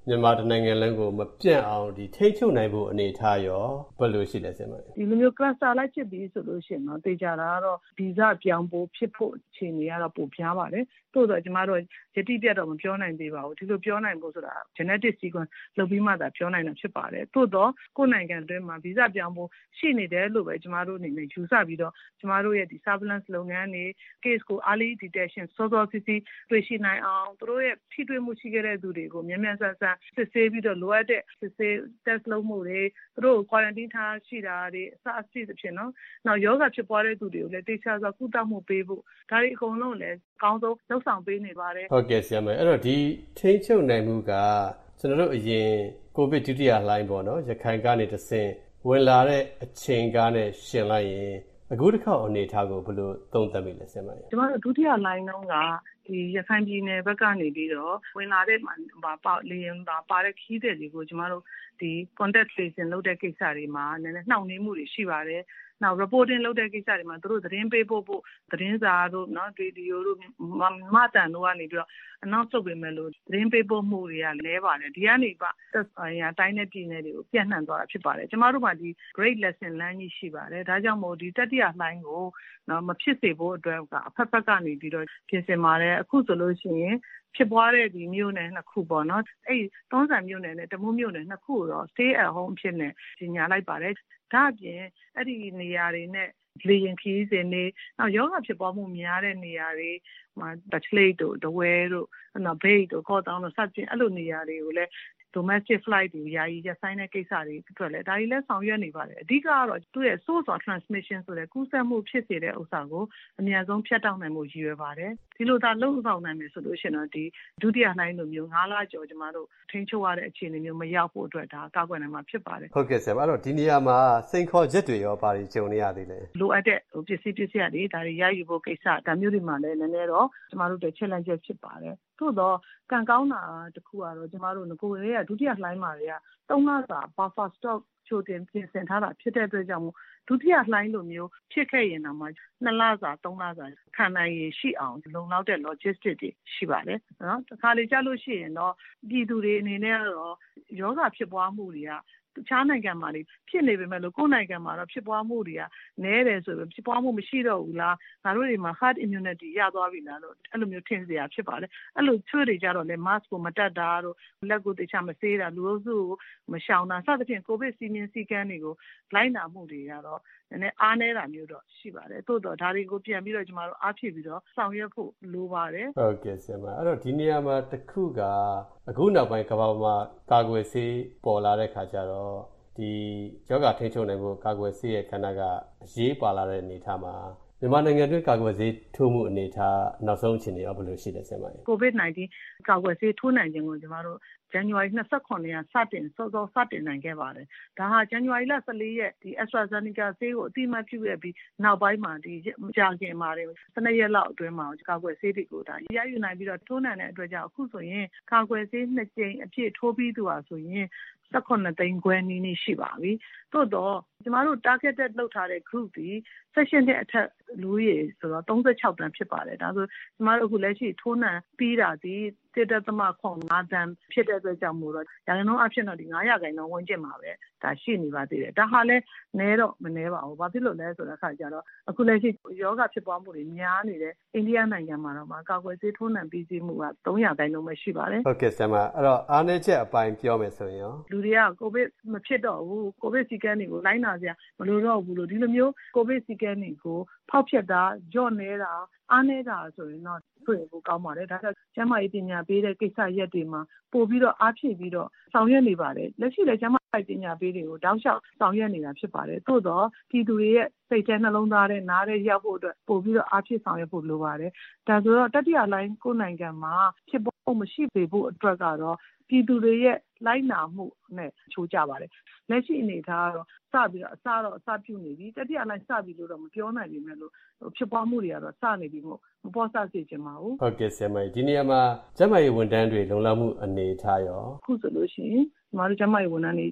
မြန်မာတနိုင်ငံလုံးကိုမပြန့်အောင်ထိန်းချုပ်နိုင်ဖို့အနေအထားရောဘယ်လိုရှိလဲဆရာမဒီလိုမျိုး cluster လိုက်ဖြစ်ပြီးဆိုလို့ရှိရင်တော့တေချာတာကတော့ဗီဇပြောင်းဖို့ဖြစ်ဖို့အခြေအနေကတော့ပိုများပါတယ်သို့တော့ကျမတို့ယတိပြတ်တော့မပြောနိုင်သေးပါဘူးဒီလိုပြောနိုင်ဖို့ဆိုတာ genetic sequence လုပ်ပြီးမှသာပြောနိုင်တာဖြစ်ပါတယ်သို့တော့ကိုယ်နိုင်ငံအတွင်းမှာဗီဇပြောင်းဖို့ရှိနေတယ်လို့ပဲကျမတို့အနေနဲ့ယူဆပြီးတော့ကျမတို့ရဲ့ဒီ surveillance လုပ်ငန်းတွေ case ကို early detection စောစောစီးစီးတွေ့ရှိနိုင်အောင်သူတို့ရဲ့ထိတွေ့မှုရှိခဲ့တဲ့သူတွေကိုမြန်မြန်ဆန်ဆန်စစ်ဆေးပြီးတော့လိုအပ်တဲ့စစ်ဆေး test လုပ်မှုတွေသူတို့ quarantine ထားရှိတာတွေအစအစီအဖြစ်နော်နောက်ယောဂဖြစ်ပွားတဲ့သူတွေကိုလည်းတေချာစွာကုသမှုပေးဖို့ဒါတွေအကုန်လုံးလည်းအကောင်းဆုံးလုပ်ဆောင်ပေးနေပါတယ်ဟုတ်ကဲ့ဆရာမအဲ့တော့ဒီထိန်းချုပ်နိုင်မှုကကျွန်တော်တို့အရင်ကိုဗစ်ဒုတိယလှိုင်းပေါ့နော်ရခိုင်ကနေတဆင့်ဝင်လာတဲ့အချိန်ကားနဲ့ရှင်လိုက်ရင်အခုတစ်ခေါက်အနေအထားကိုဘယ်လိုသုံးသပ်မိလဲဆရာမကျွန်တော်တို့ဒုတိယလှိုင်းတုန်းကဒီရခိုင်ပြည်နယ်ဘက်ကနေပြီးတော့ဝင်လာတဲ့လေယာဉ်ပါတဲ့ခီးတဲ့တွေကိုကျွန်တော်တို့ဒီ contact tracing လုပ်တဲ့ကိစ္စတွေမှာနည်းနည်းနှောင့်နှေးမှုတွေရှိပါတယ်နောက် reporting လုပ်တဲ့ကိစ္စတွေမှာသူတို့သတင်းပေးဖို့သတင်းစာတို့เนาะရေဒီယိုတို့မတန်တို့ကနေပြီးတော့ announce လုပ်ပေးမယ်လို့သတင်းပေးဖို့မှုတွေကလဲပါတယ်ဒီကနေပါတိုင်းနဲ့ပြည်နယ်တွေကိုပြန့်နှံ့သွားတာဖြစ်ပါတယ်ကျမတို့မှာဒီ great lesson learn ကြီးရှိပါတယ်ဒါကြောင့်မို့ဒီတတိယလှိုင်းကိုเนาะမဖြစ်စေဖို့အတွက်ကအဖက်ဖက်ကနေပြီးတော့ပြင်ဆင်ပါတယ်အခုဆိုလို့ရှိရင်ဖြစ်ပွားတဲ့ဒီမြို့နယ်နှစ်ခုပေါ့နော်အဲ့တွန်းဆန်မြို့နယ်နဲ့တမူးမြို့နယ်နှစ်ခုတော့ stay at home ဖြစ်နေကြီးညာလိုက်ပါတယ်ဒါအပြင်အဲ့ဒီနေရာတွေနဲ့လေရင်ခီးစင်နေနောက်ယောဂဖြစ်ပွားမှုများတဲ့နေရာတွေမှာတချလိတ်တို့တဝဲတို့နောက်ဘေးတို့ခေါ်တောင်းတို့စသဖြင့်အဲ့လိုနေရာတွေကိုလည်းdomestic flight တွေယာယီရပ်ဆိုင်းတဲ့ကိစ္စတွေအတွက်လည်းဒါတွေလည်းဆောင်ရွက်နေပါတယ်အဓိကကတော့သူ့ရဲ့ source of transmission ဆိုတဲ့ကူးစက်မှုဖြစ်စေတဲ့ဥစ္စာကိုအများဆုံးဖြတ်တောက်နိုင်မှုရည်ရွယ်ပါတယ်ဒီလိုသာလုံဆောင်နိုင်မယ်ဆိုလို့ရှိရင်တော့ဒီဒုတိယလှိုင်းလိုမျိုး9လကျော်ကျမတို့ထိန်းချုပ်ရတဲ့အခြေအနေမျိုးမရောက်ဖို့အတွက်ဒါကောက်ွယ်နိုင်မှာဖြစ်ပါတယ်ဟုတ်ကဲ့ဆရာအဲ့တော့ဒီနေရာမှာစိန်ခေါ်ချက်တွေရောဘာတွေကြုံနေရသေးလဲလိုအပ်တဲ့ပစ္စည်းတွေဒါတွေရယူဖို့ကိစ္စဒါမျိုးတွေမှာလည်းနည်းနည်းတော့ကျမတို့တွေ challenge ဖြစ်ပါတယ်သို့တော့ကံကောင်းတာတစ်ခုကတော့ကျမတို့ငကိုယ်ရဲ့ဒုတိယလှိုင်းမှာတွေက3လစာ buffer stock ချိုတင်ပြင်ဆင်ထားတာဖြစ်တဲ့အတွက်ကြောင့်ဒုတိယလှိုင်းလိုမျိုးဖြစ်ခဲ့ရင်တော့မှ2လစာ3လစာခံနိုင်ရရှိအောင်လုံလောက်တဲ့ logistic တွေရှိပါတယ်နော်တခါလေကြာလို့ရှိရင်တော့ပြည်သူတွေအနေနဲ့ကတော့ယောဂဖြစ်ပွားမှုတွေကတခြားနိုင်ငံမှာဖြစ်နေပေမဲ့လို့ကိုယ်နိုင်ငံမှာတော့ဖြစ်ပွားမှုတွေကနည်းတယ်ဆိုပြီးဖြစ်ပွားမှုမရှိတော့ဘူးလားငါတို့တွေမှာ herd immunity ရသွားပြီလားလို့အဲ့လိုမျိုးထင်စရာဖြစ်ပါတယ်အဲ့လိုချွေတွေကြတော့လေ mask ကိုမတက်တာတို့လက်ကိုတခြားမဆေးတာလူအုပ်စုကိုမရှောင်တာစသဖြင့်ကိုဗစ်စီမင်းစည်းကမ်းတွေကိုလိုက်နာမှုတွေကတော့နည်းနည်းအားနည်းတာမျိုးတော့ရှိပါတယ်သို့တော့ဒါတွေကိုပြန်ပြီးတော့ကျမတို့အားဖြည့်ပြီးတော့ဆောင်ရွက်ဖို့လိုပါတယ်ဟုတ်ကဲ့ဆရာမအဲ့တော့ဒီနေရာမှာတစ်ခုကအခုနောက်ပိုင်းကမ္ဘာမှာကာကွယ်ဆေးပေါ်လာတဲ့ခါကျတော့ဒီယောဂထိန်းချုပ်နိုင်ဖို့ကာကွယ်ဆေးရဲ့ခန္ဓာကအရေးပါလာတဲ့အနေအထားမှာမြန်မာနိုင်ငံတွင်းကာကွယ်ဆေးထိုးမှုအနေအထားနောက်ဆုံးအခြေအနေရောဘယ်လိုရှိလဲဆရာမကြီး COVID-19 ကာကွယ်ဆေးထိုးနိုင်ခြင်းကိုကျမတို့ January 29 ရက်စတင်နိုင်ခဲ့ပါတယ်ဒါဟာ January 14 ရက်ဒီ AstraZeneca ဆေးကိုအတိအမှတ်ပြုခဲ့ပြီးနောက်ပိုင်းမှာဒီကြာခင်မှာ12ရက်လောက်အတွင်းမှာကာကွယ်ဆေးတွေကိုဒါရယူနိုင်ပြီးတော့ထိုးနိုင်တဲ့အတွက်ကြောင့်အခုဆိုရင်ကာကွယ်ဆေး2ကြိမ်အပြည့်ထိုးပြီးသူဟာဆိုရင်18သိန်းခွဲနီးနီးရှိပါပြီ။သို့တော့ကျမတို့ targeted လုပ်ထားတဲ့ group ဒီ session တဲ့အထက်လူကြီးဆိုတော့36တန်းဖြစ်ပါတယ်။ဒါဆိုကျမတို့အခုလက်ရှိထိုးနှံပြီးတာဒီ1.5 တန်းဖြစ်တဲ့အတွက်ကြောင့်မို့တော့ရာခိုင်နှုန်းအဖြစ်တော့ဒီ9%ဝန်းကျင်မှာပဲဒါရှိနေပါသေးတယ်။ဒါဟာလည်းနည်းတော့မနည်းပါဘူး။ဘာဖြစ်လို့လဲဆိုတော့အခါကျတော့အခုလက်ရှိယောဂဖြစ်ပွားမှုတွေများနေတဲ့အိန္ဒိယနိုင်ငံမှာတော့ကာကွယ်ဆေးထိုးနှံပြီးစီးမှုက3%ပဲရှိပါတယ်။ဟုတ်ကဲ့ဆရာမအဲ့တော့အားနည်းချက်အပိုင်းပြောမယ်ဆိုရင်ရောလူတွေကကိုဗစ်မဖြစ်တော့ဘူးကိုဗစ်စီကန်းတွေကိုလိုက်နာစရာမလိုတော့ဘူးလို့ဒီလိုမျိုးကိုဗစ်စီကန်းတွေကိုဖောက်ဖျက်တာကြော့နေတာအားနေတာဆိုရင်တော့ဆွေးဖို့ကောင်းပါတယ်ဒါကြောင့်ကျန်းမာရေးပညာပေးတဲ့ကိစ္စရက်တွေမှာပို့ပြီးတော့အားဖြည့်ပြီးတော့ဆောင်ရွက်နေပါတယ်လက်ရှိလည်းကျန်းမာရေးပညာပေးတွေကိုတောက်လျှောက်ဆောင်ရွက်နေတာဖြစ်ပါတယ်သို့တော့ပြည်သူတွေရဲ့စိတ်ထဲနှလုံးသားထဲနားထဲရောက်ဖို့အတွက်ပို့ပြီးတော့အားဖြည့်ဆောင်ရွက်ဖို့လိုပါတယ်ဒါဆိုတော့တတိယလိုင်းကိုနိုင်ငံမှာဖြစ်ပေါ်မှုမရှိပေဖို့အတွက်ကတော့ပြည်သူတွေရဲ့လိုက်နာမှုနဲ့ချိုးကြပါတယ်လက်ရှိအနေထားကတော့စပြီးတော့အစပြုနေပြီတတိယလိုင်းစပြီလို့တော့မပြောနိုင်ပေမဲ့လို့ဖြစ်ပွားမှုတွေကတော့စနေပြီမို့မပေါ်ဆစေချင်ပါဘူးဟုတ်ကဲ့ဆရာမဒီနေရာမှာကျန်းမာရေးဝန်ထမ်းတွေလုံလောက်မှုအနေထားရောအခုဆိုလို့ရှိရင်ကျမတို့ကျန်းမာရေးဝန်ထမ်းတွေ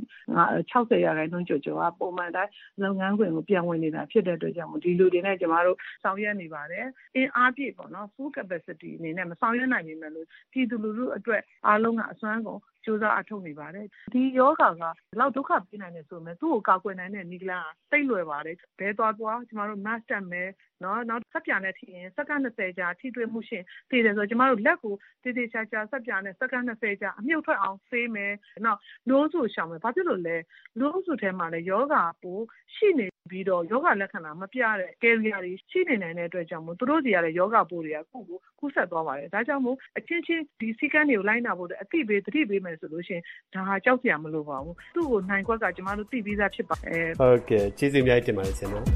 60%ကျော်ကပုံမှန်တိုင်းလုပ်ငန်းခွင်ကိုပြန်ဝင်နေတာဖြစ်တဲ့အတွက်ကြောင့်ဒီလူတွေနဲ့ကျမတို့ဆောင်ရွက်နေပါတယ်အင်အားပြည့်ပေါ့နော် full capacity အနေနဲ့မဆောင်ရွက်နိုင်ပေမဲ့လို့ပြည်သူလူထုအတွက်အားလုံးကအစွမ်းကုန်စူးစမ်းအထောက်နေပါတယ်ဒီယောဂါကလောက်ဒုက္ခပေးနိုင်တယ်ဆိုပေမဲ့သူ့ကိုကာကွယ်နိုင်တဲ့နည်းလမ်းတိတ်လွယ်ပါတယ်ဘဲသွားကျမတို့ mask တက်မယ်နော်နောက်ဆက်ပြာနဲ့ထိရင်စက္ကန့်20ကြာထိတွေ့မှုရှင်သိတယ်ဆိုကျမတို့လက်ကိုတေးသေးချာချာဆက်ပြာနဲ့စက္ကန့်20ကြာအမြုပ်ထွက်အောင်ဆေးမယ်နောက်နိုးစုရှောင်မယ်ဘာဖြစ်လို့လဲနိုးစုထဲမှာလည်းယောဂါပိုးရှိနေပြီးတော့ယောဂလက္ခဏာမပြတဲ့ carrier တွေရှိနေနိုင်တဲ့အတွက်ကြောင့်မို့သူတို့စီရတဲ့ယောဂပိုးတွေကကူးဆက်သွားပါတယ်ဒါကြောင့်မို့အချင်းချင်းဒီစည်းကမ်းတွေကိုလိုက်နာဖို့အသိပေးသတိပေးမယ်ဆိုလို့ရှိရင်ဒါဟာကြောက်စရာမလိုပါဘူးသူ့ကိုနိုင်ခွက်ကကျမတို့သိပြီးသားဖြစ်ပါတယ်ဟုတ်ကဲ့ကျေးဇူးအများကြီးတင်ပါတယ်ဆရာနော်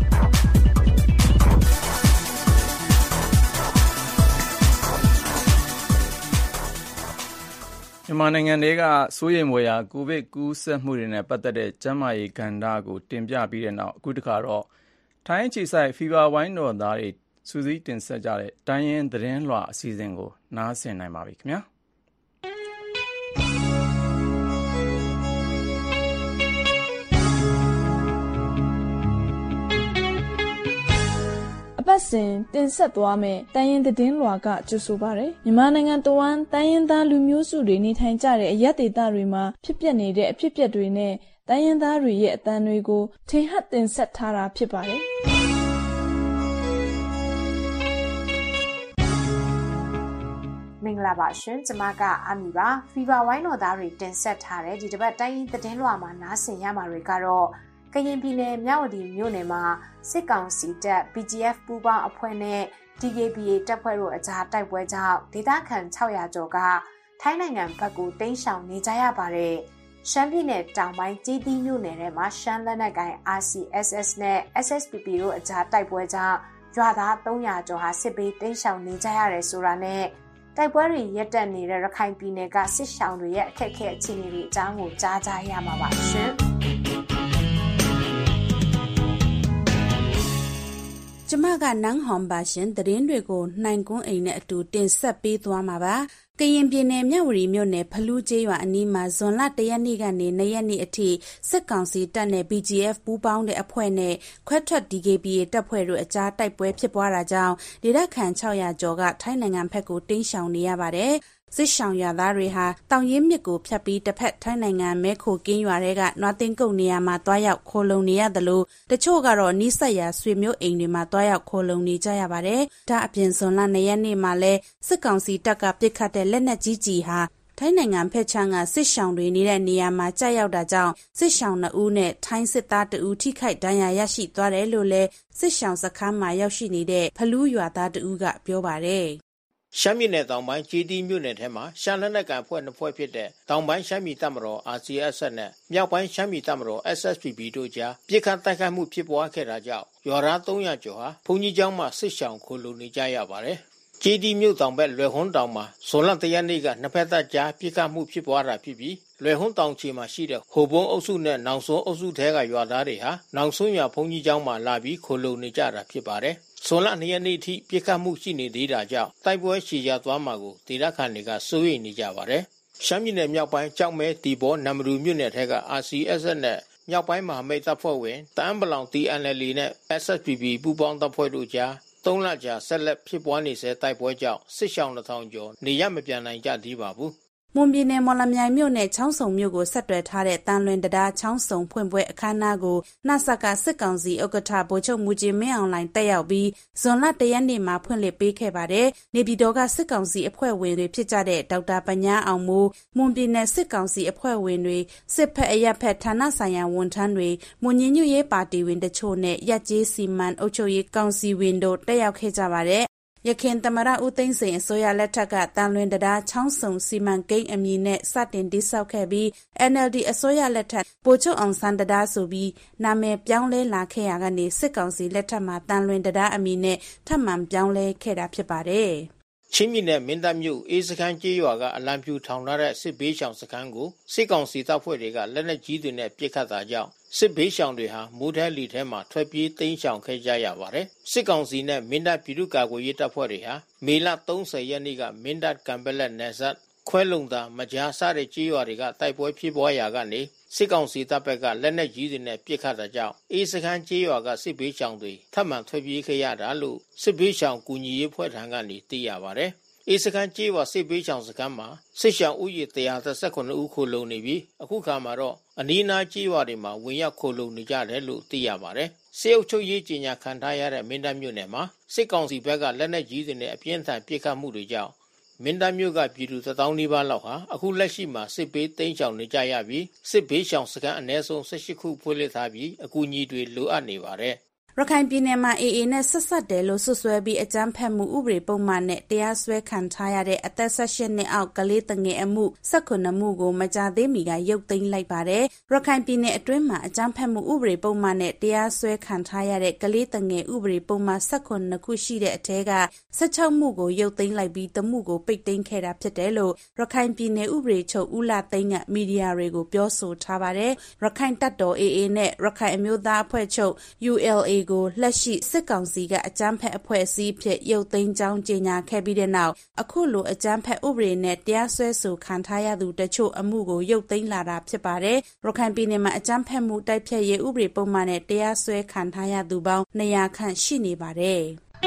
မြန်မာနိုင်ငံတွေကစိုးရိမ်ဖွယ်ရာကိုဗစ်ကူးစက်မှုတွေနဲ့ပတ်သက်တဲ့ကျန်းမာရေးကဏ္ဍကိုတင်ပြပြီးတဲ့နောက်အခုတစ်ခါတော့ထိုင်းအခြေစိုက်ဖီဗာဝိုင်းတော်သားတွေစူးစီးတင်ဆက်ကြတဲ့တိုင်းရင်းသတင်းလွှာအစီအစဉ်ကိုနားဆင်နိုင်ပါပြီခင်ဗျာအပတ်စဉ်တင်ဆက်သွားမယ်တိုင်းရင်းသတင်းလွှာကကြိုဆိုပါရယ်မြန်မာနိုင်ငံတဝန်းတိုင်းရင်းသားလူမျိုးစုတွေနေထိုင်ကြတဲ့အရပ်ဒေသတွေမှာဖြစ်ပျက်နေတဲ့အဖြစ်အပျက်တွေနဲ့တိုင်းရင်းသားတွေရဲ့အသံတွေကိုထင်ဟပ်တင်ဆက်ထားတာဖြစ်ပါတယ်မင်္ဂလာပါရှင်ကျမကအမီပါဖီဗာဝိုင်းတော်သားတွေတင်ဆက်ထားတဲ့ဒီတစ်ပတ်တိုင်းရင်းသတင်းလွှာမှာနားဆင်ရမှာတွေကတော့ကရင်ပြည်နယ်မြဝတီမြို့နယ်မှာစစ်ကောင်စီတပ် BGF ပူးပေါင်းအဖွဲ့နဲ့ DKBA တပ်ဖွဲ့တို့အကြားတိုက်ပွဲကြောင့်ဒေသခံ600ကျော်ကထိုင်းနိုင်ငံဘက်ကိုတိမ်းရှောင်နေကြရပါတယ်။ရှမ်းပြည်နယ်တောင်ပိုင်းကြေးသီးမြို့နယ်ထဲမှာရှမ်းလက်နက်ကိုင် RCSS နဲ့ SSPP တို့အကြားတိုက်ပွဲကြောင့်ရွာသား300ကျော်ဟာစစ်ဘေးတိမ်းရှောင်နေကြရတယ်ဆိုတာနဲ့တိုက်ပွဲတွေရပ်တန့်နေတဲ့ရခိုင်ပြည်နယ်ကစစ်ရှောင်တွေရဲ့အခက်အခဲအခြေအနေတွေအကြောင်းကိုကြားကြရမှာပါရှင်။ကျမကနန်းဟွန်ပါရှင်သတင်းတွေကိုနိုင်ကွန်းအိမ်နဲ့အတူတင်ဆက်ပေးသွားမှာပါကရင်ပြည်နယ်မြဝတီမြို့နယ်ဖလူးကျေးရွာအနီးမှာဇွန်လ1ရက်နေ့ကနေ2ရက်နေ့အထိစစ်ကောင်စီတပ်နဲ့ BGF ပူးပေါင်းတဲ့အဖွဲ့နဲ့ခွဲထွက် DKBA တပ်ဖွဲ့တို့အကြားတိုက်ပွဲဖြစ်ပွားတာကြောင့်ဒေသခံ600ကျော်ကထိုင်းနိုင်ငံဘက်ကိုတိမ်းရှောင်နေရပါတယ်စစ်ရှောင်ရွာသားတွေဟာတောင်ရင်းမြစ်ကိုဖြတ်ပြီးတစ်ဖက်ထိုင်းနိုင်ငံမဲခိုကင်းရွာတွေကနွားတင်းကုတ်နေရာမှာတွားရောက်ခိုလုံနေရတယ်လို့တချို့ကတော့နီးစပ်ရာဆွေမျိုးအိမ်တွေမှာတွားရောက်ခိုလုံနေကြရပါတယ်။ဒါအပြင်ဇွန်လ2ရက်နေ့မှာလဲစစ်ကောင်စီတပ်ကပစ်ခတ်တဲ့လက်နက်ကြီးကြီးဟာထိုင်းနိုင်ငံဖက်ချမ်းကစစ်ရှောင်တွေနေတဲ့နေရာမှာကြာရောက်တာကြောင့်စစ်ရှောင်2ဦးနဲ့ထိုင်းစစ်သား2ဦးထိခိုက်ဒဏ်ရာရရှိသွားတယ်လို့လဲစစ်ရှောင်စခန်းမှာရောက်ရှိနေတဲ့ဖလူးရွာသား2ဦးကပြောပါတယ်။ရှမ်းပြည်နယ်တောင်ပိုင်းကြေးတီးမြို့နယ်ထဲမှာရှမ်းလက်နက်ကန်ဖွဲ့2ဖွဲ့ဖြစ်တဲ့တောင်ပိုင်းရှမ်းပြည်တပ်မတော် RCSS နဲ့မြောက်ပိုင်းရှမ်းပြည်တပ်မတော် SSPP တို့ကြားပြစ်ခတ်တိုက်ခိုက်မှုဖြစ်ပွားခဲ့တာကြောင့်ရွာသား300ကျော်ဟာဘုံကြီးကျောင်းမှာစစ်ရှောင်ခိုလုံနေကြရပါတယ်။ကြေးတီးမြို့တောင်ဘက်လွယ်ဟွန်းတောင်မှာဇွန်လ1ရက်နေ့ကနှစ်ဖက်တပ်ကြားပြစ်ခတ်မှုဖြစ်ပွားတာဖြစ်ပြီးလွယ်ဟွန်းတောင်ချီမှာရှိတဲ့ဟိုဘုံအုပ်စုနဲ့နောင်စွန်းအုပ်စုထဲကရွာသားတွေဟာနောင်စွန်းရွာဘုံကြီးကျောင်းမှာလာပြီးခိုလုံနေကြတာဖြစ်ပါတယ်။ဇွန်လ2ရက်နေ့ထိပြစ်ခတ်မှုရှိနေသေးတာကြောင့်တိုက်ပွဲရှည်ရသွားမှာကိုဒေသခံတွေကစိုးရိမ်နေကြပါတယ်။ရှမ်းပြည်နယ်မြောက်ပိုင်းကြောက်မဲတီဘောနမ်မရူမြို့နယ်ထဲက RCSS နဲ့မြောက်ပိုင်းမဟာမိတ်တပ်ဖွဲ့ဝင်တအန်းပလောင် TNLA နဲ့ SSPP ပူးပေါင်းတပ်ဖွဲ့တို့ကြား3လကြာဆက်လက်ဖြစ်ပွားနေစေတိုက်ပွဲကြောင့်စစ်ရှောင်း2000ကျော်နေရမပြန်နိုင်ကြသေးပါဘူး။မွန်ပြည်နယ်မော်လမြိုင်မြို့နယ်ချောင်းဆုံမြို့ကိုဆက်သွယ်ထားတဲ့တန်လွင်တရားချောင်းဆုံဖွင့်ပွဲအခမ်းအနားကိုနှဆကစစ်ကောင်စီဥက္ကဋ္ဌဗိုလ်ချုပ်မူကြီးမင်းအောင်လှိုင်တက်ရောက်ပြီးဇွန်လ1ရက်နေ့မှာဖွင့်လှစ်ပေးခဲ့ပါတယ်။နေပြည်တော်ကစစ်ကောင်စီအဖွဲ့ဝင်တွေဖြစ်ကြတဲ့ဒေါက်တာပညာအောင်မိုးမွန်ပြည်နယ်စစ်ကောင်စီအဖွဲ့ဝင်တွေစစ်ဖက်အရပ်ဖက်ဌာနဆိုင်ရာဝန်ထမ်းတွေမွန်ညညွတ်ရေးပါတီဝင်တချို့နဲ့ရက်ကျေးစီမံအုပ်ချုပ်ရေးကောင်စီဝင်တို့တက်ရောက်ခဲ့ကြပါတယ်။ရခင်သမရဦးသိန်းစိန်အစိုးရလက်ထက်ကတန်လွင်တရားချောင်းဆုံစီမံကိန်းအမည်နဲ့စတင်တည်ဆောက်ခဲ့ပြီး NLD အစိုးရလက်ထက်ဗိုလ်ချုပ်အောင်ဆန်းတရားဆိုပြီးနာမည်ပြောင်းလဲလာခဲ့ရကနေစစ်ကောင်စီလက်ထက်မှာတန်လွင်တရားအမည်နဲ့ထပ်မံပြောင်းလဲခဲ့တာဖြစ်ပါတယ်။ချင်းပြည်နယ်မင်းတပ်မြို့အေးစခန်းကျေးရွာကအလံဖြူထောင်ထားတဲ့စစ်ဘေးရှောင်စခန်းကိုစစ်ကောင်စီတပ်ဖွဲ့တွေကလက်နက်ကြီးတွေနဲ့ပစ်ခတ်တာကြောင့်စစ်ဘေးရှောင်တွေဟာမိုးထဲလီထဲမှာထွက်ပြေးတိမ်းရှောင်ခဲ့ကြရပါတယ်။စစ်ကောင်စီနဲ့မင်းတပ်ပြည်သူ့ကာကွယ်ရေးတပ်ဖွဲ့တွေဟာမေလ30ရက်နေ့ကမင်းတပ်ကံပလက်နယ်စပ်ခွဲလုံသာမကြားစတဲ့ကျေးရွာတွေကတိုက်ပွဲဖြစ်ပွားရာကနေစစ်ကောင်စီတပ်ဘက်ကလက်နက်ကြီးတွေနဲ့ပစ်ခတ်တာကြောင့်အေးစခန်းကျေးရွာကစစ်ဘေးရှောင်တွေထပ်မံထွက်ပြေးခဲ့ရတာလို့စစ်ဘေးရှောင်ကူညီရေးဖွဲ့ထံကနေသိရပါတယ်။အေးစကန်ကြေးဝစစ်ပေးချောင်စကန်မှာစစ်ရှောင်ဥယျာဉ်119ဦးခိုလုံနေပြီးအခုခါမှာတော့အနီးနားကြေးဝတွေမှာဝင်ရောက်ခိုလုံနေကြတယ်လို့သိရပါတယ်စစ်အုပ်ချုပ်ရေးကြီးညာခံထားရတဲ့မင်းတပ်မြို့နယ်မှာစစ်ကောင်စီဘက်ကလက်နက်ကြီးတွေနဲ့အပြင်းထန်ပစ်ခတ်မှုတွေကြောင့်မင်းတပ်မြို့ကပြည်သူ1000နီးပါးလောက်ဟာအခုလက်ရှိမှာစစ်ပေးတိမ်းရှောင်နေကြရပြီးစစ်ဘေးရှောင်စကန်အနည်းဆုံး18ခုဖွင့်လှစ်ထားပြီးအကူအညီတွေလိုအပ်နေပါတယ်ရခိုင်ပြည်နယ်မှာ AA နဲ့ဆက်ဆက်တယ်လို့ဆွဆွဲပြီးအကြမ်းဖက်မှုဥပဒေပုံမှန်နဲ့တရားစွဲခံထားရတဲ့အသက်18နှစ်အောက်ကလေးတငယ်အမှု19မှုကိုမကြာသေးမီကရုပ်သိမ်းလိုက်ပါတယ်။ရခိုင်ပြည်နယ်အတွင်းမှာအကြမ်းဖက်မှုဥပဒေပုံမှန်နဲ့တရားစွဲခံထားရတဲ့ကလေးတငယ်ဥပဒေပုံမှန်19ခုရှိတဲ့အထက်က16မှုကိုရုပ်သိမ်းလိုက်ပြီးတမှုကိုပိတ်သိမ်းခဲ့တာဖြစ်တယ်လို့ရခိုင်ပြည်နယ်ဥပဒေချုပ်ဦးလာသိန်းကမီဒီယာတွေကိုပြောဆိုထားပါတယ်။ရခိုင်တပ်တော် AA နဲ့ရခိုင်အမျိုးသားအဖွဲ့ချုပ် ULAကိုလက်ရှိစစ်ကောင်စီကအကြမ်းဖက်အဖွဲ့အစည်းဖြစ်ရုပ်သိမ်းကြောင်းကြေညာခဲ့ပြီးတဲ့နောက်အခုလိုအကြမ်းဖက်ဥပဒေနဲ့တရားစွဲဆိုခံထားရသူတချို့အမှုကိုရုပ်သိမ်းလာတာဖြစ်ပါတယ်။ရခိုင်ပြည်နယ်မှာအကြမ်းဖက်မှုတိုက်ဖျက်ရေးဥပဒေပုံမှန်နဲ့တရားစွဲခံထားရသူပေါင်း200ခန့်ရှိနေပါတယ်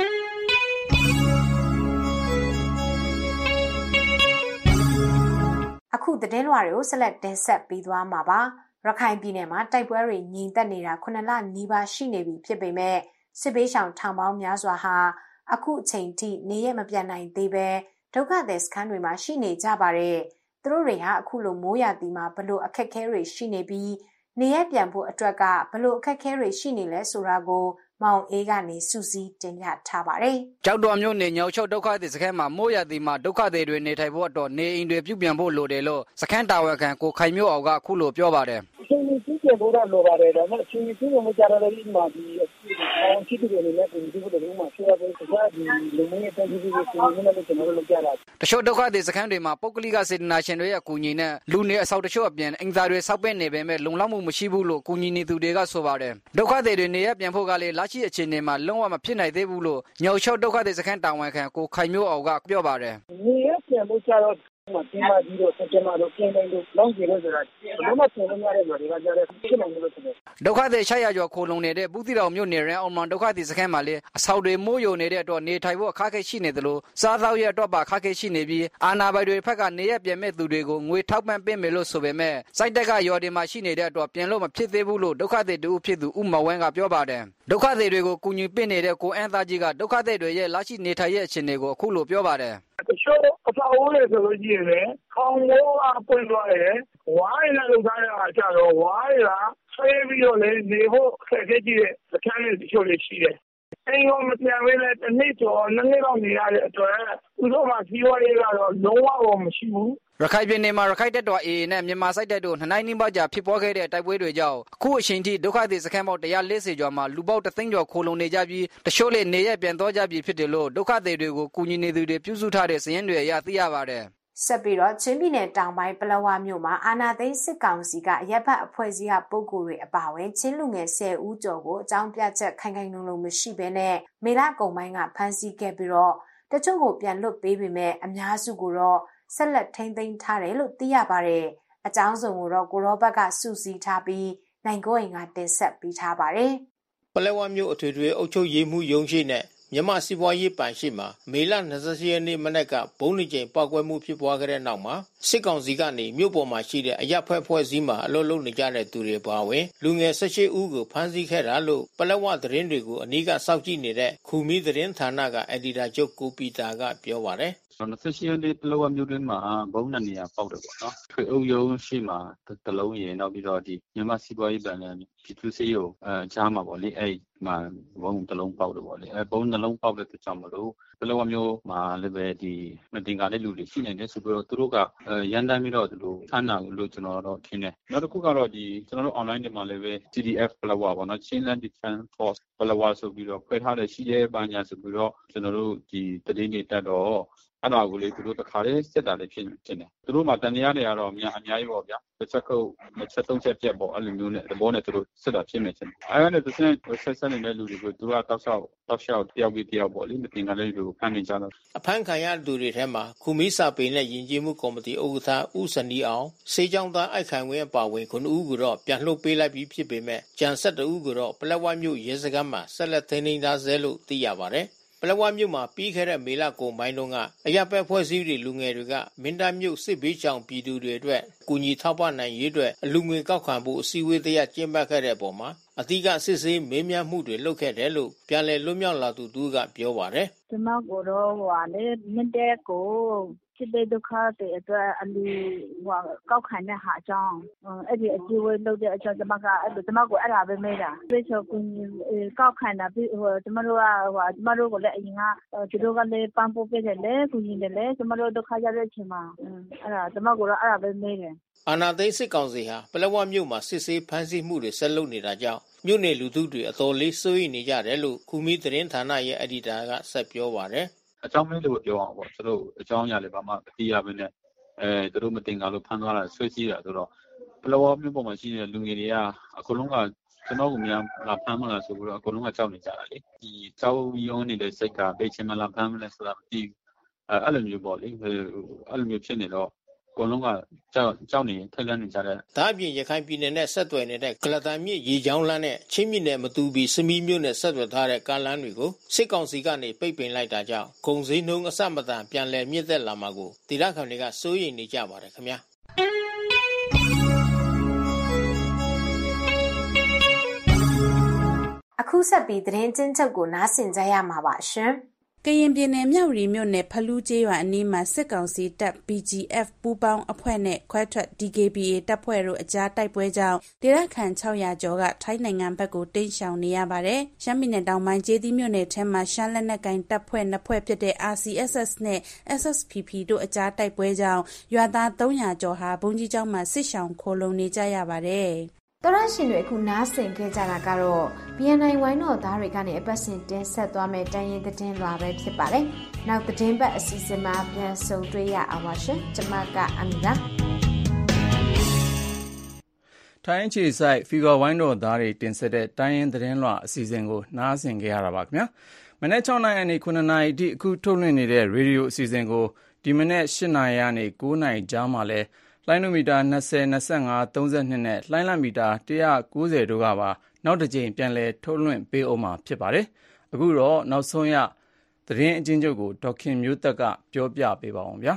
။အခုသတင်းလွှာတွေကိုဆက်လက်တင်ဆက်ပေးသွားမှာပါ။ရခိုင်ပြည်နယ်မှာတိုက်ပွဲတွေငြိမ်သက်နေတာ9လနီးပါးရှိနေပြီဖြစ်ပေမဲ့စစ်ပေးရှောင်ထောင်ပေါင်းများစွာဟာအခုအချိန်ထိနေရမပြန်နိုင်သေးပဲဒုက္ခသည်စခန်းတွေမှာရှိနေကြပါတယ်။သူတို့တွေဟာအခုလိုမိုးရာသီမှာဘလို့အခက်အခဲတွေရှိနေပြီးနေရပြန်ဖို့အတွက်ကဘလို့အခက်အခဲတွေရှိနေလဲဆိုတာကိုမောင်အေးကနေစူးစီးတင်ပြထားပါတယ်။ကျောက်တော်မြို့နယ်ညောင်ချုပ်ဒုက္ခသည်စခန်းမှာမိုးရာသီမှာဒုက္ခသည်တွေနေထိုင်ဖို့အတွက်နေအိမ်တွေပြုပြင်ဖို့လိုတယ်လို့စခန်းတာဝန်ခံကိုခိုင်မျိုးအောင်ကအခုလိုပြောပါတယ်။အချိန်ကြီးပြင်ဖို့တော့လိုပါတယ်ဒါပေမဲ့အချိန်ကြီးပြင်ဖို့ကြတော့လည်းဒီမှာဒီအောင်ချစ်တွေလည်းဒီလိုမျိုးမှာဆွဲဖို့ကြာဒီလူမျိုးရဲ့တန်ဖိုးကြီးကိုကျွန်တော်တို့လုပ်ကြတာတချို့ဒုက္ခသည်စခန်းတွေမှာပုဂ္ဂလိကစေတနာရှင်တွေရဲ့အကူအညီနဲ့လူနေအဆောက်တချို့အပြင်အင်တာတွေဆောက်ပစ်နေပေမဲ့လုံလောက်မှုမရှိဘူးလို့ကူညီနေသူတွေကဆိုပါတယ်ဒုက္ခသည်တွေနေရပြန်ဖို့ကလည်းလက်ရှိအခြေအနေမှာလုံးဝမဖြစ်နိုင်သေးဘူးလို့ညောင်ချုပ်ဒုက္ခသည်စခန်းတာဝန်ခံကိုခိုင်မျိုးအောင်ကပြောပါတယ်နေရပြန်ဖို့ကြတော့ဒီမှာဒီလိုစက်တင်ဘာလို့ပြင်နေလို့လောင်းကြည့်လို့ဆိုတာဘယ်မှာပြင်လို့ရတဲ့လူတွေကကြားတယ်ဖြစ်နိုင်လို့ဆိုတယ်ဒုက္ခသည်600ကျော်ခိုလုံနေတဲ့ဘူးတီတောင်မြို့နယ်ရန်အောင်မန်ဒုက္ခသည်စခန်းမှာလည်းအဆောက်တွေမိုးယိုနေတဲ့အတွက်နေထိုင်ဖို့အခက်အခဲရှိနေတယ်လို့စားသောက်ရအတွက်ပါအခက်အခဲရှိနေပြီးအာဏာပိုင်တွေဘက်ကနေရပြန်မဲ့သူတွေကိုငွေထောက်ပံ့ပေးမယ်လို့ဆိုပေမဲ့စိုက်တက်ကရော်ဒီမှာရှိနေတဲ့အတွက်ပြင်လို့မဖြစ်သေးဘူးလို့ဒုက္ခသည်တို့ဖြစ်သူဦးမဝင်းကပြောပါတယ်ဒုက္ခသည်တွေကိုကူညီပေးနေတဲ့ကိုအန်းသားကြီးကဒုက္ခသည်တွေရဲ့လက်ရှိနေထိုင်ရဲ့အခြေအနေကိုအခုလိုပြောပါတယ်တချို့အဖေအိုးတွေဆိုလို့ရှိရင်လည်းခေါင်းမိုးကပွင့်သွားတယ်ဝိုင်းနဲ့လောက်ထားတဲ့အခါကျတော့ဝိုင်းကဆွဲပြီးတော့လည်းနေဖို့အခက်အခဲကြီးတဲ့စခန်းတွေတချို့လေးရှိတယ်အိမ်ကမပြန်ဘဲနဲ့တစ်နှစ်ကျော်နှစ်နှစ်လောက်နေရတဲ့အတွက်သူတို့မှစီးပွားရေးကတော့လုံးဝမရှိဘူးရခိုင်ပြည်နယ်မှာရခိုင်တပ်တော် AA နဲ့မြန်မာစစ်တပ်တို့နှစ်နိုင်နီးပါးကြာဖြစ်ပွားခဲ့တဲ့တိုက်ပွဲတွေကြောင့်အခုအချိန်ထိဒုက္ခသည်စခန်းပေါင်း140ကျော်မှာလူပေါင်း3သိန်းကျော်ခိုလုံနေကြပြီးတချို့လည်းနေရပြန်သွားကြပြီဖြစ်တယ်လို့ဒုက္ခသည်တွေကိုကူညီနေသူတွေပြုစုထားတဲ့စာရင်းတွေအရသိရပါတယ်ဆက်ပြီးတော့ချင်းပြည်နယ်တောင်ပိုင်းပလောဝမြို့မှာအာဏာသိမ်းစစ်ကောင်စီကရပ်ဘက်အဖွဲ့အစည်းကပုဂ္ဂိုလ်တွေအပါအဝင်ချင်းလူငယ်10ဦးကျော်ကိုအကြောင်းပြချက်ခိုင်ခိုင်လုံလုံမရှိဘဲနဲ့မေလကုန်ပိုင်းကဖမ်းဆီးခဲ့ပြီးတော့တချို့ကိုပြန်လွတ်ပေးပေမဲ့အများစုကိုတော့ဆက်လက်ထိန်းသိမ်းထားတယ်လို့သိရပါတယ်။အကြောင်းစုံကိုတော့ကိုရောဘတ်ကစုစည်းထားပြီးနိုင်ကိုအိမ်ကတင်ဆက်ပေးထားပါတယ်။ပလက်ဝမြို့အထွေထွေအုပ်ချုပ်ရေးမှူးရုံးရှိနဲ့မြန်မာစီးပွားရေးပန်ရှိမှာမေလ28ရက်နေ့မနက်ကဘုံနှကျင်ပောက်ကွဲမှုဖြစ်ပွားခဲ့တဲ့နောက်မှာစစ်ကောင်စီကနေမြို့ပေါ်မှာရှိတဲ့အရပ်ဖက်ဖွဲ့စည်းမှာအလုပ်လုပ်နေကြတဲ့သူတွေပါဝင်လူငယ်18ဦးကိုဖမ်းဆီးခဲ့တာလို့ပလက်ဝသတင်းတွေကိုအနီးကစောင့်ကြည့်နေတဲ့ခူမီသတင်းဌာနကအက်ဒီတာချုပ်ကိုပီတာကပြောပါတယ် 28ရက်နေ့ပလောဝမြို့တွင်းမှာဘုံနဲ့နေရာပေါက်တယ်ပေါ့နော်ထွေအုပ်ရုံးရှိမှာတလုံးရယ်နောက်ပြီးတော့ဒီမြန်မာစီးပွားရေးဗန်နဲ့ပြည်သူ့စေယုံကြားမှာပေါ့လေအဲ့မှာဘုံတစ်လုံးပေါက်တယ်ပေါ့လေအဲ့ဘုံနှလုံးပေါက်တဲ့အတွက်ကြောင့်မလို့ပလောဝမြို့မှာလည်းပဲဒီမတင်ကားတဲ့လူတွေရှိနေတယ်ဆိုပြီးတော့သူတို့ကရန်တမ်းပြီးတော့သူတို့ဖမ်းတာလို့ကျွန်တော်တော့ထင်တယ်နောက်တစ်ခုကတော့ဒီကျွန်တော်တို့ online တွေမှာလည်းပဲ CDF ပလောဝပေါ့နော် Chinland Defense Force ပလောဝဆိုပြီးတော့ဖွဲ့ထားတဲ့ရှိရဲပညာဆိုပြီးတော့ကျွန်တော်တို့ဒီတည်င်းတွေတက်တော့အဲ့ဒါကိုလေသူတို့တခါလေးစစ်တာလေးဖြစ်နေတယ်သူတို့မှတန်တရားတွေကတော့အများကြီးပေါ့ဗျာတစ်ချက်ခုတ်တစ်ချက်သုံးချက်ပြက်ပေါ့အဲ့လိုမျိုးနဲ့သဘောနဲ့သူတို့စစ်တာဖြစ်နေတယ်အဲ့ဒါနဲ့သူဆက်နေတဲ့လူတွေကိုသူကတောက်လျှောက်တယောက်ပြီးတယောက်ပေါ့လေမတင်ကားတဲ့လူကိုဖမ်းနေကြတော့အဖမ်းခံရသူတွေထဲမှာခူမီစာပေနဲ့ယဉ်ကျေးမှုကော်မတီဥက္ကဋ္ဌဦးစနီအောင်စေချောင်းသားအိုက်ခိုင်ဝင်းအပါဝင်9ဦးကိုတော့ပြန်လှုပ်ပေးလိုက်ပြီးဖြစ်ပေမဲ့ကြံ12ဦးကိုတော့ပလက်ဝမြို့ရဲစခန်းမှာဆက်လက်ထိန်းသိမ်းထားဆဲလို့သိရပါတယ်ပပလက်ဝမြို့မှာပြီးခဲ့တဲ့မေလကုန်ပိုင်းတုန်းကအရပ်ဘက်ဖွဲ့စည်းတွေလူငယ်တွေကမင်းတပ်မြို့စစ်ဘေးကြောင်ပြည်သူတွေအတွက်ကူညီထောက်ပံ့နိုင်ရေးအတွက်အလူငွေကောက်ခံဖို့အစည်းအဝေးတရက်ကျင်းပခဲ့တဲ့အပေါ်မှာအဓိကစစ်ဆေးမေးမြန်းမှုတွေလုပ်ခဲ့တယ်လို့ပြန်လည်လွတ်မြောက်လာသူတို့ကပြောပါတယ်။ကျွန်မကိုတော့မင်းတပ်ကိုစစ်ဘေးဒုက္ခတွေအတွက်အလူကောက်ခံတဲ့ဟာအကြောင်းအဲ့ဒီအစည်းအဝေးလုပ်တဲ့အကြောင်းကျွန်မကိုအဲ့ဒါပဲမေးတာပြီးဆိုကူညီကောက်ခံတာပြီးကျွန်မတို့ကိုလည်းအရင်ကသူတို့ကလည်းပန်းပိုးပေးတယ်လေကူညီတယ်လေကျွန်မတို့ဒုက္ခရတဲ့အချိန်မှာအဲ့ဒါကျွန်မကိုတော့အဲ့ဒါပဲမေးတယ်အာဏာသိမ်းစစ်ကောင်စီဟာပလက်ဝမြို့မှာစစ်ဆေးဖမ်းဆီးမှုတွေဆက်လုပ်နေတာကြောင့်မြို့နယ်လူထုတွေအတော်လေးစိုးရိမ်နေကြတယ်လို့ခူမီသတင်းဌာနရဲ့အယ်ဒီတာကဆက်ပြောပါတယ်အကြောင်းမင်းလို့ပြောအောင်ပေါ့သူတို့အကြောင်းအရာလည်းဘာမှမသိရဘဲနဲ့သူတို့မတင်ကြလို့ဖမ်းသွားတာဆွဲစည်းတာဆိုတော့ပလက်ဝမြို့ပေါ်မှာရှိနေတဲ့လူငယ်တွေကအကုန်လုံးကကျွန်တော်ကများလာဖမ်းမလားဆိုပြီးတော့အကုန်လုံးကကြောက်နေကြတာလေဒီကြောက်ရွံ့နေတဲ့စိတ်ကပိတ်ချင်မလားဖမ်းမလဲဆိုတာမသိဘူးအဲ့လိုမျိုးပေါ့လေအဲ့လိုမျိုးဖြစ်နေတော့အကုန်လုံးကကြောက်နေထိတ်လန့်နေကြတယ်ဒါအပြင်ရခိုင်ပြည်နယ်နဲ့ဆက်သွယ်နေတဲ့ကလတန်မြစ်ရေချောင်းလမ်းနဲ့ချင်းပြည်နယ်မတူပီစမီးမြို့နယ်ဆက်သွယ်ထားတဲ့ကားလမ်းတွေကိုစစ်ကောင်စီကနေပိတ်ပင်လိုက်တာကြောင့်ကုန်စည်နှုန်းအဆမတန်ပြန်လည်မြင့်တက်လာမှာကိုဒေသခံတွေကစိုးရိမ်နေကြပါတယ်ခင်ဗျာအခုဆက်ပြီးသတင်းကျဉ်းချုပ်ကိုနားဆင်ကြရမှာပါရှင်ကရင်ပြည်နယ်မြောက်ရီမြို့နယ်ဖလူးကျေးရွာအနီးမှာစစ်ကောင်စီတပ် BGF ပူးပေါင်းအဖွဲ့နဲ့ခွဲထွက် DKBA တပ်ဖွဲ့တို့အကြားတိုက်ပွဲကြောင့်ဒေသခံ600ကျော်ကထိုင်းနိုင်ငံဘက်ကိုတိမ်းရှောင်နေရပါတယ်။ရှမ်းပြည်နယ်တောင်ပိုင်းကျေးသီးမြို့နယ်ထဲမှာရှမ်းလက်နက်ကိုင်တပ်ဖွဲ့2ဖွဲ့ဖြစ်တဲ့ RCSS နဲ့ SSPP တို့အကြားတိုက်ပွဲကြောင့်ရွာသား300ကျော်ဟာဘုံကြီးကျောင်းမှာစစ်ရှောင်ခိုလုံနေကြရပါတယ်။တော်ရရှင်တွေအခုနားဆင်ခဲ့ကြတာကတော့ BNI ဝိုင်းတော်သားတွေကနေအပတ်စဉ်တင်ဆက်သွားမယ့်တိုင်းရင်းသတင်းလွှာပဲဖြစ်ပါတယ်။နောက်သတင်းပတ်အစီအစဉ်မှာပြန်ဆုံတွေ့ရအောင်ပါရှင်။ကျွန်မကအမီပါ။ထိုင်းခြေဆိုင်ဖီဗာဝိုင်းတော်သားတွေတင်ဆက်တဲ့တိုင်းရင်းသတင်းလွှာအစီအစဉ်ကိုနားဆင်ခဲ့ရတာပါခင်ဗျာ။မနေ့6နာရီကနေ9နာရီထိအခုထုတ်လွှင့်နေတဲ့ရေဒီယိုအစီအစဉ်ကိုဒီမနေ့8နာရီကနေ9နာရီကြားမှာလဲလိုင်းနိုမီတာ20 25 32နဲ့လိုင်းလမီတာ190တို့ကပါနောက်တစ်ကြိမ်ပြန်လည်ထုတ်လွှင့်ပေးအောင်မှာဖြစ်ပါတယ်။အခုတော့နောက်ဆုံးရသတင်းအကျဉ်းချုပ်ကိုဒေါက်ခင်မျိုးသက်ကပြောပြပေးပါအောင်ဗျာ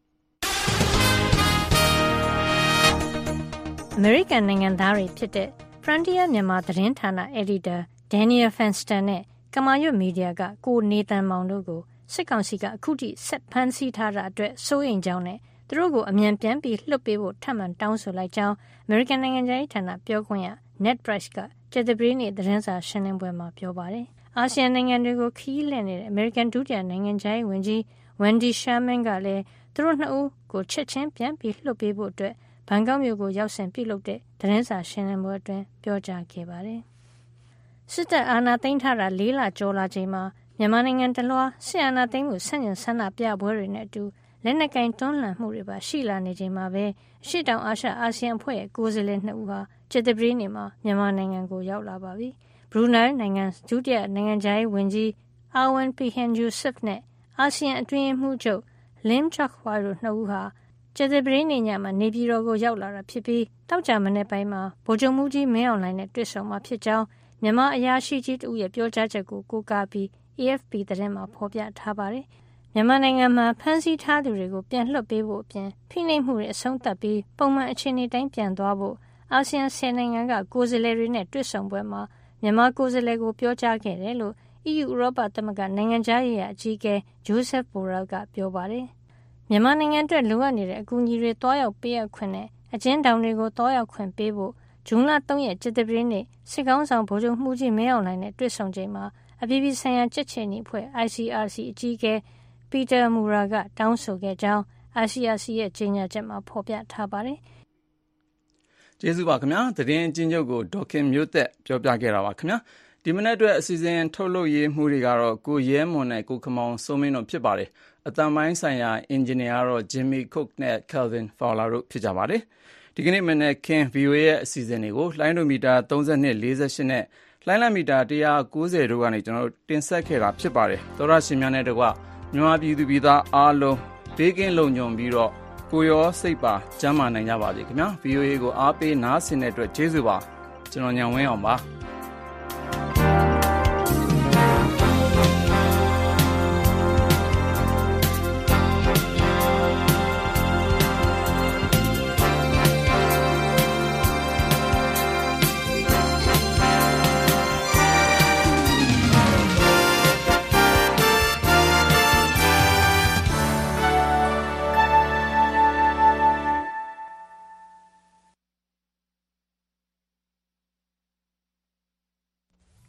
။ American နိုင်ငံသားတွေဖြစ်တဲ့ Frontier မြန်မာသတင်းဌာန Editor Daniel Fenster နဲ့ကမာရွတ်မီဒီယာကကိုနေတန်မောင်တို့ကိုစစ်ကောင်စီကအခုထိဆက်ဖမ်းဆီးထားတာအတွက်စိုးရိမ်ကြောင်းနဲ့သူတို့ကိုအမြန်ပြန်ပြီးလွှတ်ပေးဖို့ထပ်မံတောင်းဆိုလိုက်ကြောင်း American နိုင်ငံခြားရေးဌာနပြောခွင့်ရ Ned Price ကကြာသပတေးနေ့သတင်းစာရှင်းလင်းပွဲမှာပြောပါတယ်။အာဆီယံနိုင်ငံတွေကိုခရီးလှည့်နေတဲ့ American ဒုတိယနိုင်ငံခြားရေးဝန်ကြီး Wendy Sherman ကလည်းသူတို့2ဦးကိုချက်ချင်းပြန်ပြီးလွှတ်ပေးဖို့အတွက်ဘန်ကောက်မြို့ကိုရောက်စဉ်ပြုလုပ်တဲ့သတင်းစာရှင်းလင်းပွဲအတွင်းပြောကြားခဲ့ပါတယ်။စစ်တပ်အာဏာသိမ်းထားတာ4လကျော်လာချိန်မှာမြန်မာနိုင်ငံတလွှားစစ်အာဏာသိမ်းမှုဆန့်ကျင်ဆန္ဒပြပွဲတွေနဲ့အတူလက်နက်ကင်တွန်းလှန်မှုတွေပါရှိလာနေချိန်မှာပဲအရှေ့တောင်အာရှအာဆီယံအဖွဲ့ရဲ့ကိုယ်စားလှယ်2ဦးဟာကြာသပတေးနေ့မှာမြန်မာနိုင်ငံကိုရောက်လာပါပြီ။ဘရူနိုင်းနိုင်ငံဒုတိယနိုင်ငံခြားရေးဝန်ကြီးအာဝန်ပီဟန်ဂျူဆစ်နဲ့အာဆီယံအတွင်းရေးမှူးချုပ်လင်ချတ်ဝါတို့2ဦးဟာကြာသပတေးနေ့ညမှာနေပြည်တော်ကိုရောက်လာတာဖြစ်ပြီးတောက်ကြမနေ့ပိုင်းမှာဗိုလ်ချုပ်မှူးကြီးမင်းအောင်လှိုင်နဲ့တွေ့ဆုံမှာဖြစ်ကြောင်းမြန်မာအရာရှိကြီးတဦးရဲ့ပြောကြားချက်ကိုကိုးကားပြီး AFP သတင်းမှာဖော်ပြထားပါတယ်။မြန်မာနိုင်ငံမှာဖမ်းဆီးထားသူတွေကိုပြန်လွှတ်ပေးဖို့အပြင်ဖိနှိပ်မှုတွေအဆုံးသတ်ပြီးပုံမှန်အခြေအနေတိုင်းပြန်သွားဖို့အာဆီယံ10နိုင်ငံကကိုယ်စားလှယ်တွေနဲ့တွေ့ဆုံပွဲမှာမြန်မာကိုယ်စားလှယ်ကိုပြောကြားခဲ့တယ်လို့ EU ဥရောပသမဂ္ဂနိုင်ငံခြားရေးရာအကြီးအကဲ Joseph Borrell ကပြောပါတယ်။မြန်မာနိုင်ငံအတွက်လိုအပ်နေတဲ့အကူအညီတွေတွားရောက်ပေးအပ်ခွင့်နဲ့အကျဉ်းထောင်တွေကိုတွားရောက်ခွင့်ပေးဖို့ဇွန်လ3ရက်ကြာသပတေးနေ့စစ်ကောင်ဆောင်ဗိုလ်ချုပ်မှူးကြီးမင်းအောင်လှိုင်နဲ့တွေ့ဆုံချိန်မှာအပြည်ပြည်ဆိုင်ရာကြက်ချေနီအဖွဲ့ ICRC အကြီးအကဲပီတာမူရာကတောင်းဆိုခဲ့ကြောင်း ICRC ရဲ့ကြေညာချက်မှာဖော်ပြထားပါတယ်။ကျေးဇူးပါခင်ဗျာ။သတင်းအကျဉ်းချုပ်ကိုဒေါက်ခင်မျိုးသက်ပြောပြခဲ့တာပါခင်ဗျာ။ဒီမနေ့အတွက်အစီအစဉ်ထုတ်လုပ်ရေးမှုတွေကတော့ကိုရဲမွန်နဲ့ကိုခမောင်စိုးမင်းတို့ဖြစ်ပါတယ်။အတန်ပိုင်းဆိုင်ရာအင်ဂျင်နီယာတော့ Jimmy Cook နဲ့ Calvin Fowler တို့ဖြစ်ကြပါတယ်။ဒီကနေ့မနေ့ခင် VOA ရဲ့အစီအစဉ်တွေကိုလိုင်းဒိုမီတာ32 48နဲ့လိုင်းလမီတာ190တို့ကနေကျွန်တော်တို့တင်ဆက်ခဲ့တာဖြစ်ပါတယ်။သောရရှင်များနဲ့တကွမြန်မာပြည်သူပြည်သားအားလုံးဘေးကင်းလုံခြုံပြီးတော့ကိုရောစိတ်ပါကျန်းမာနိုင်ကြပါစေခင်ဗျာ VOA ကိုအားပေးနားဆင်တဲ့အတွက်ကျေးဇူးပါကျွန်တော်ညံဝင်းအောင်ပါ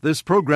This program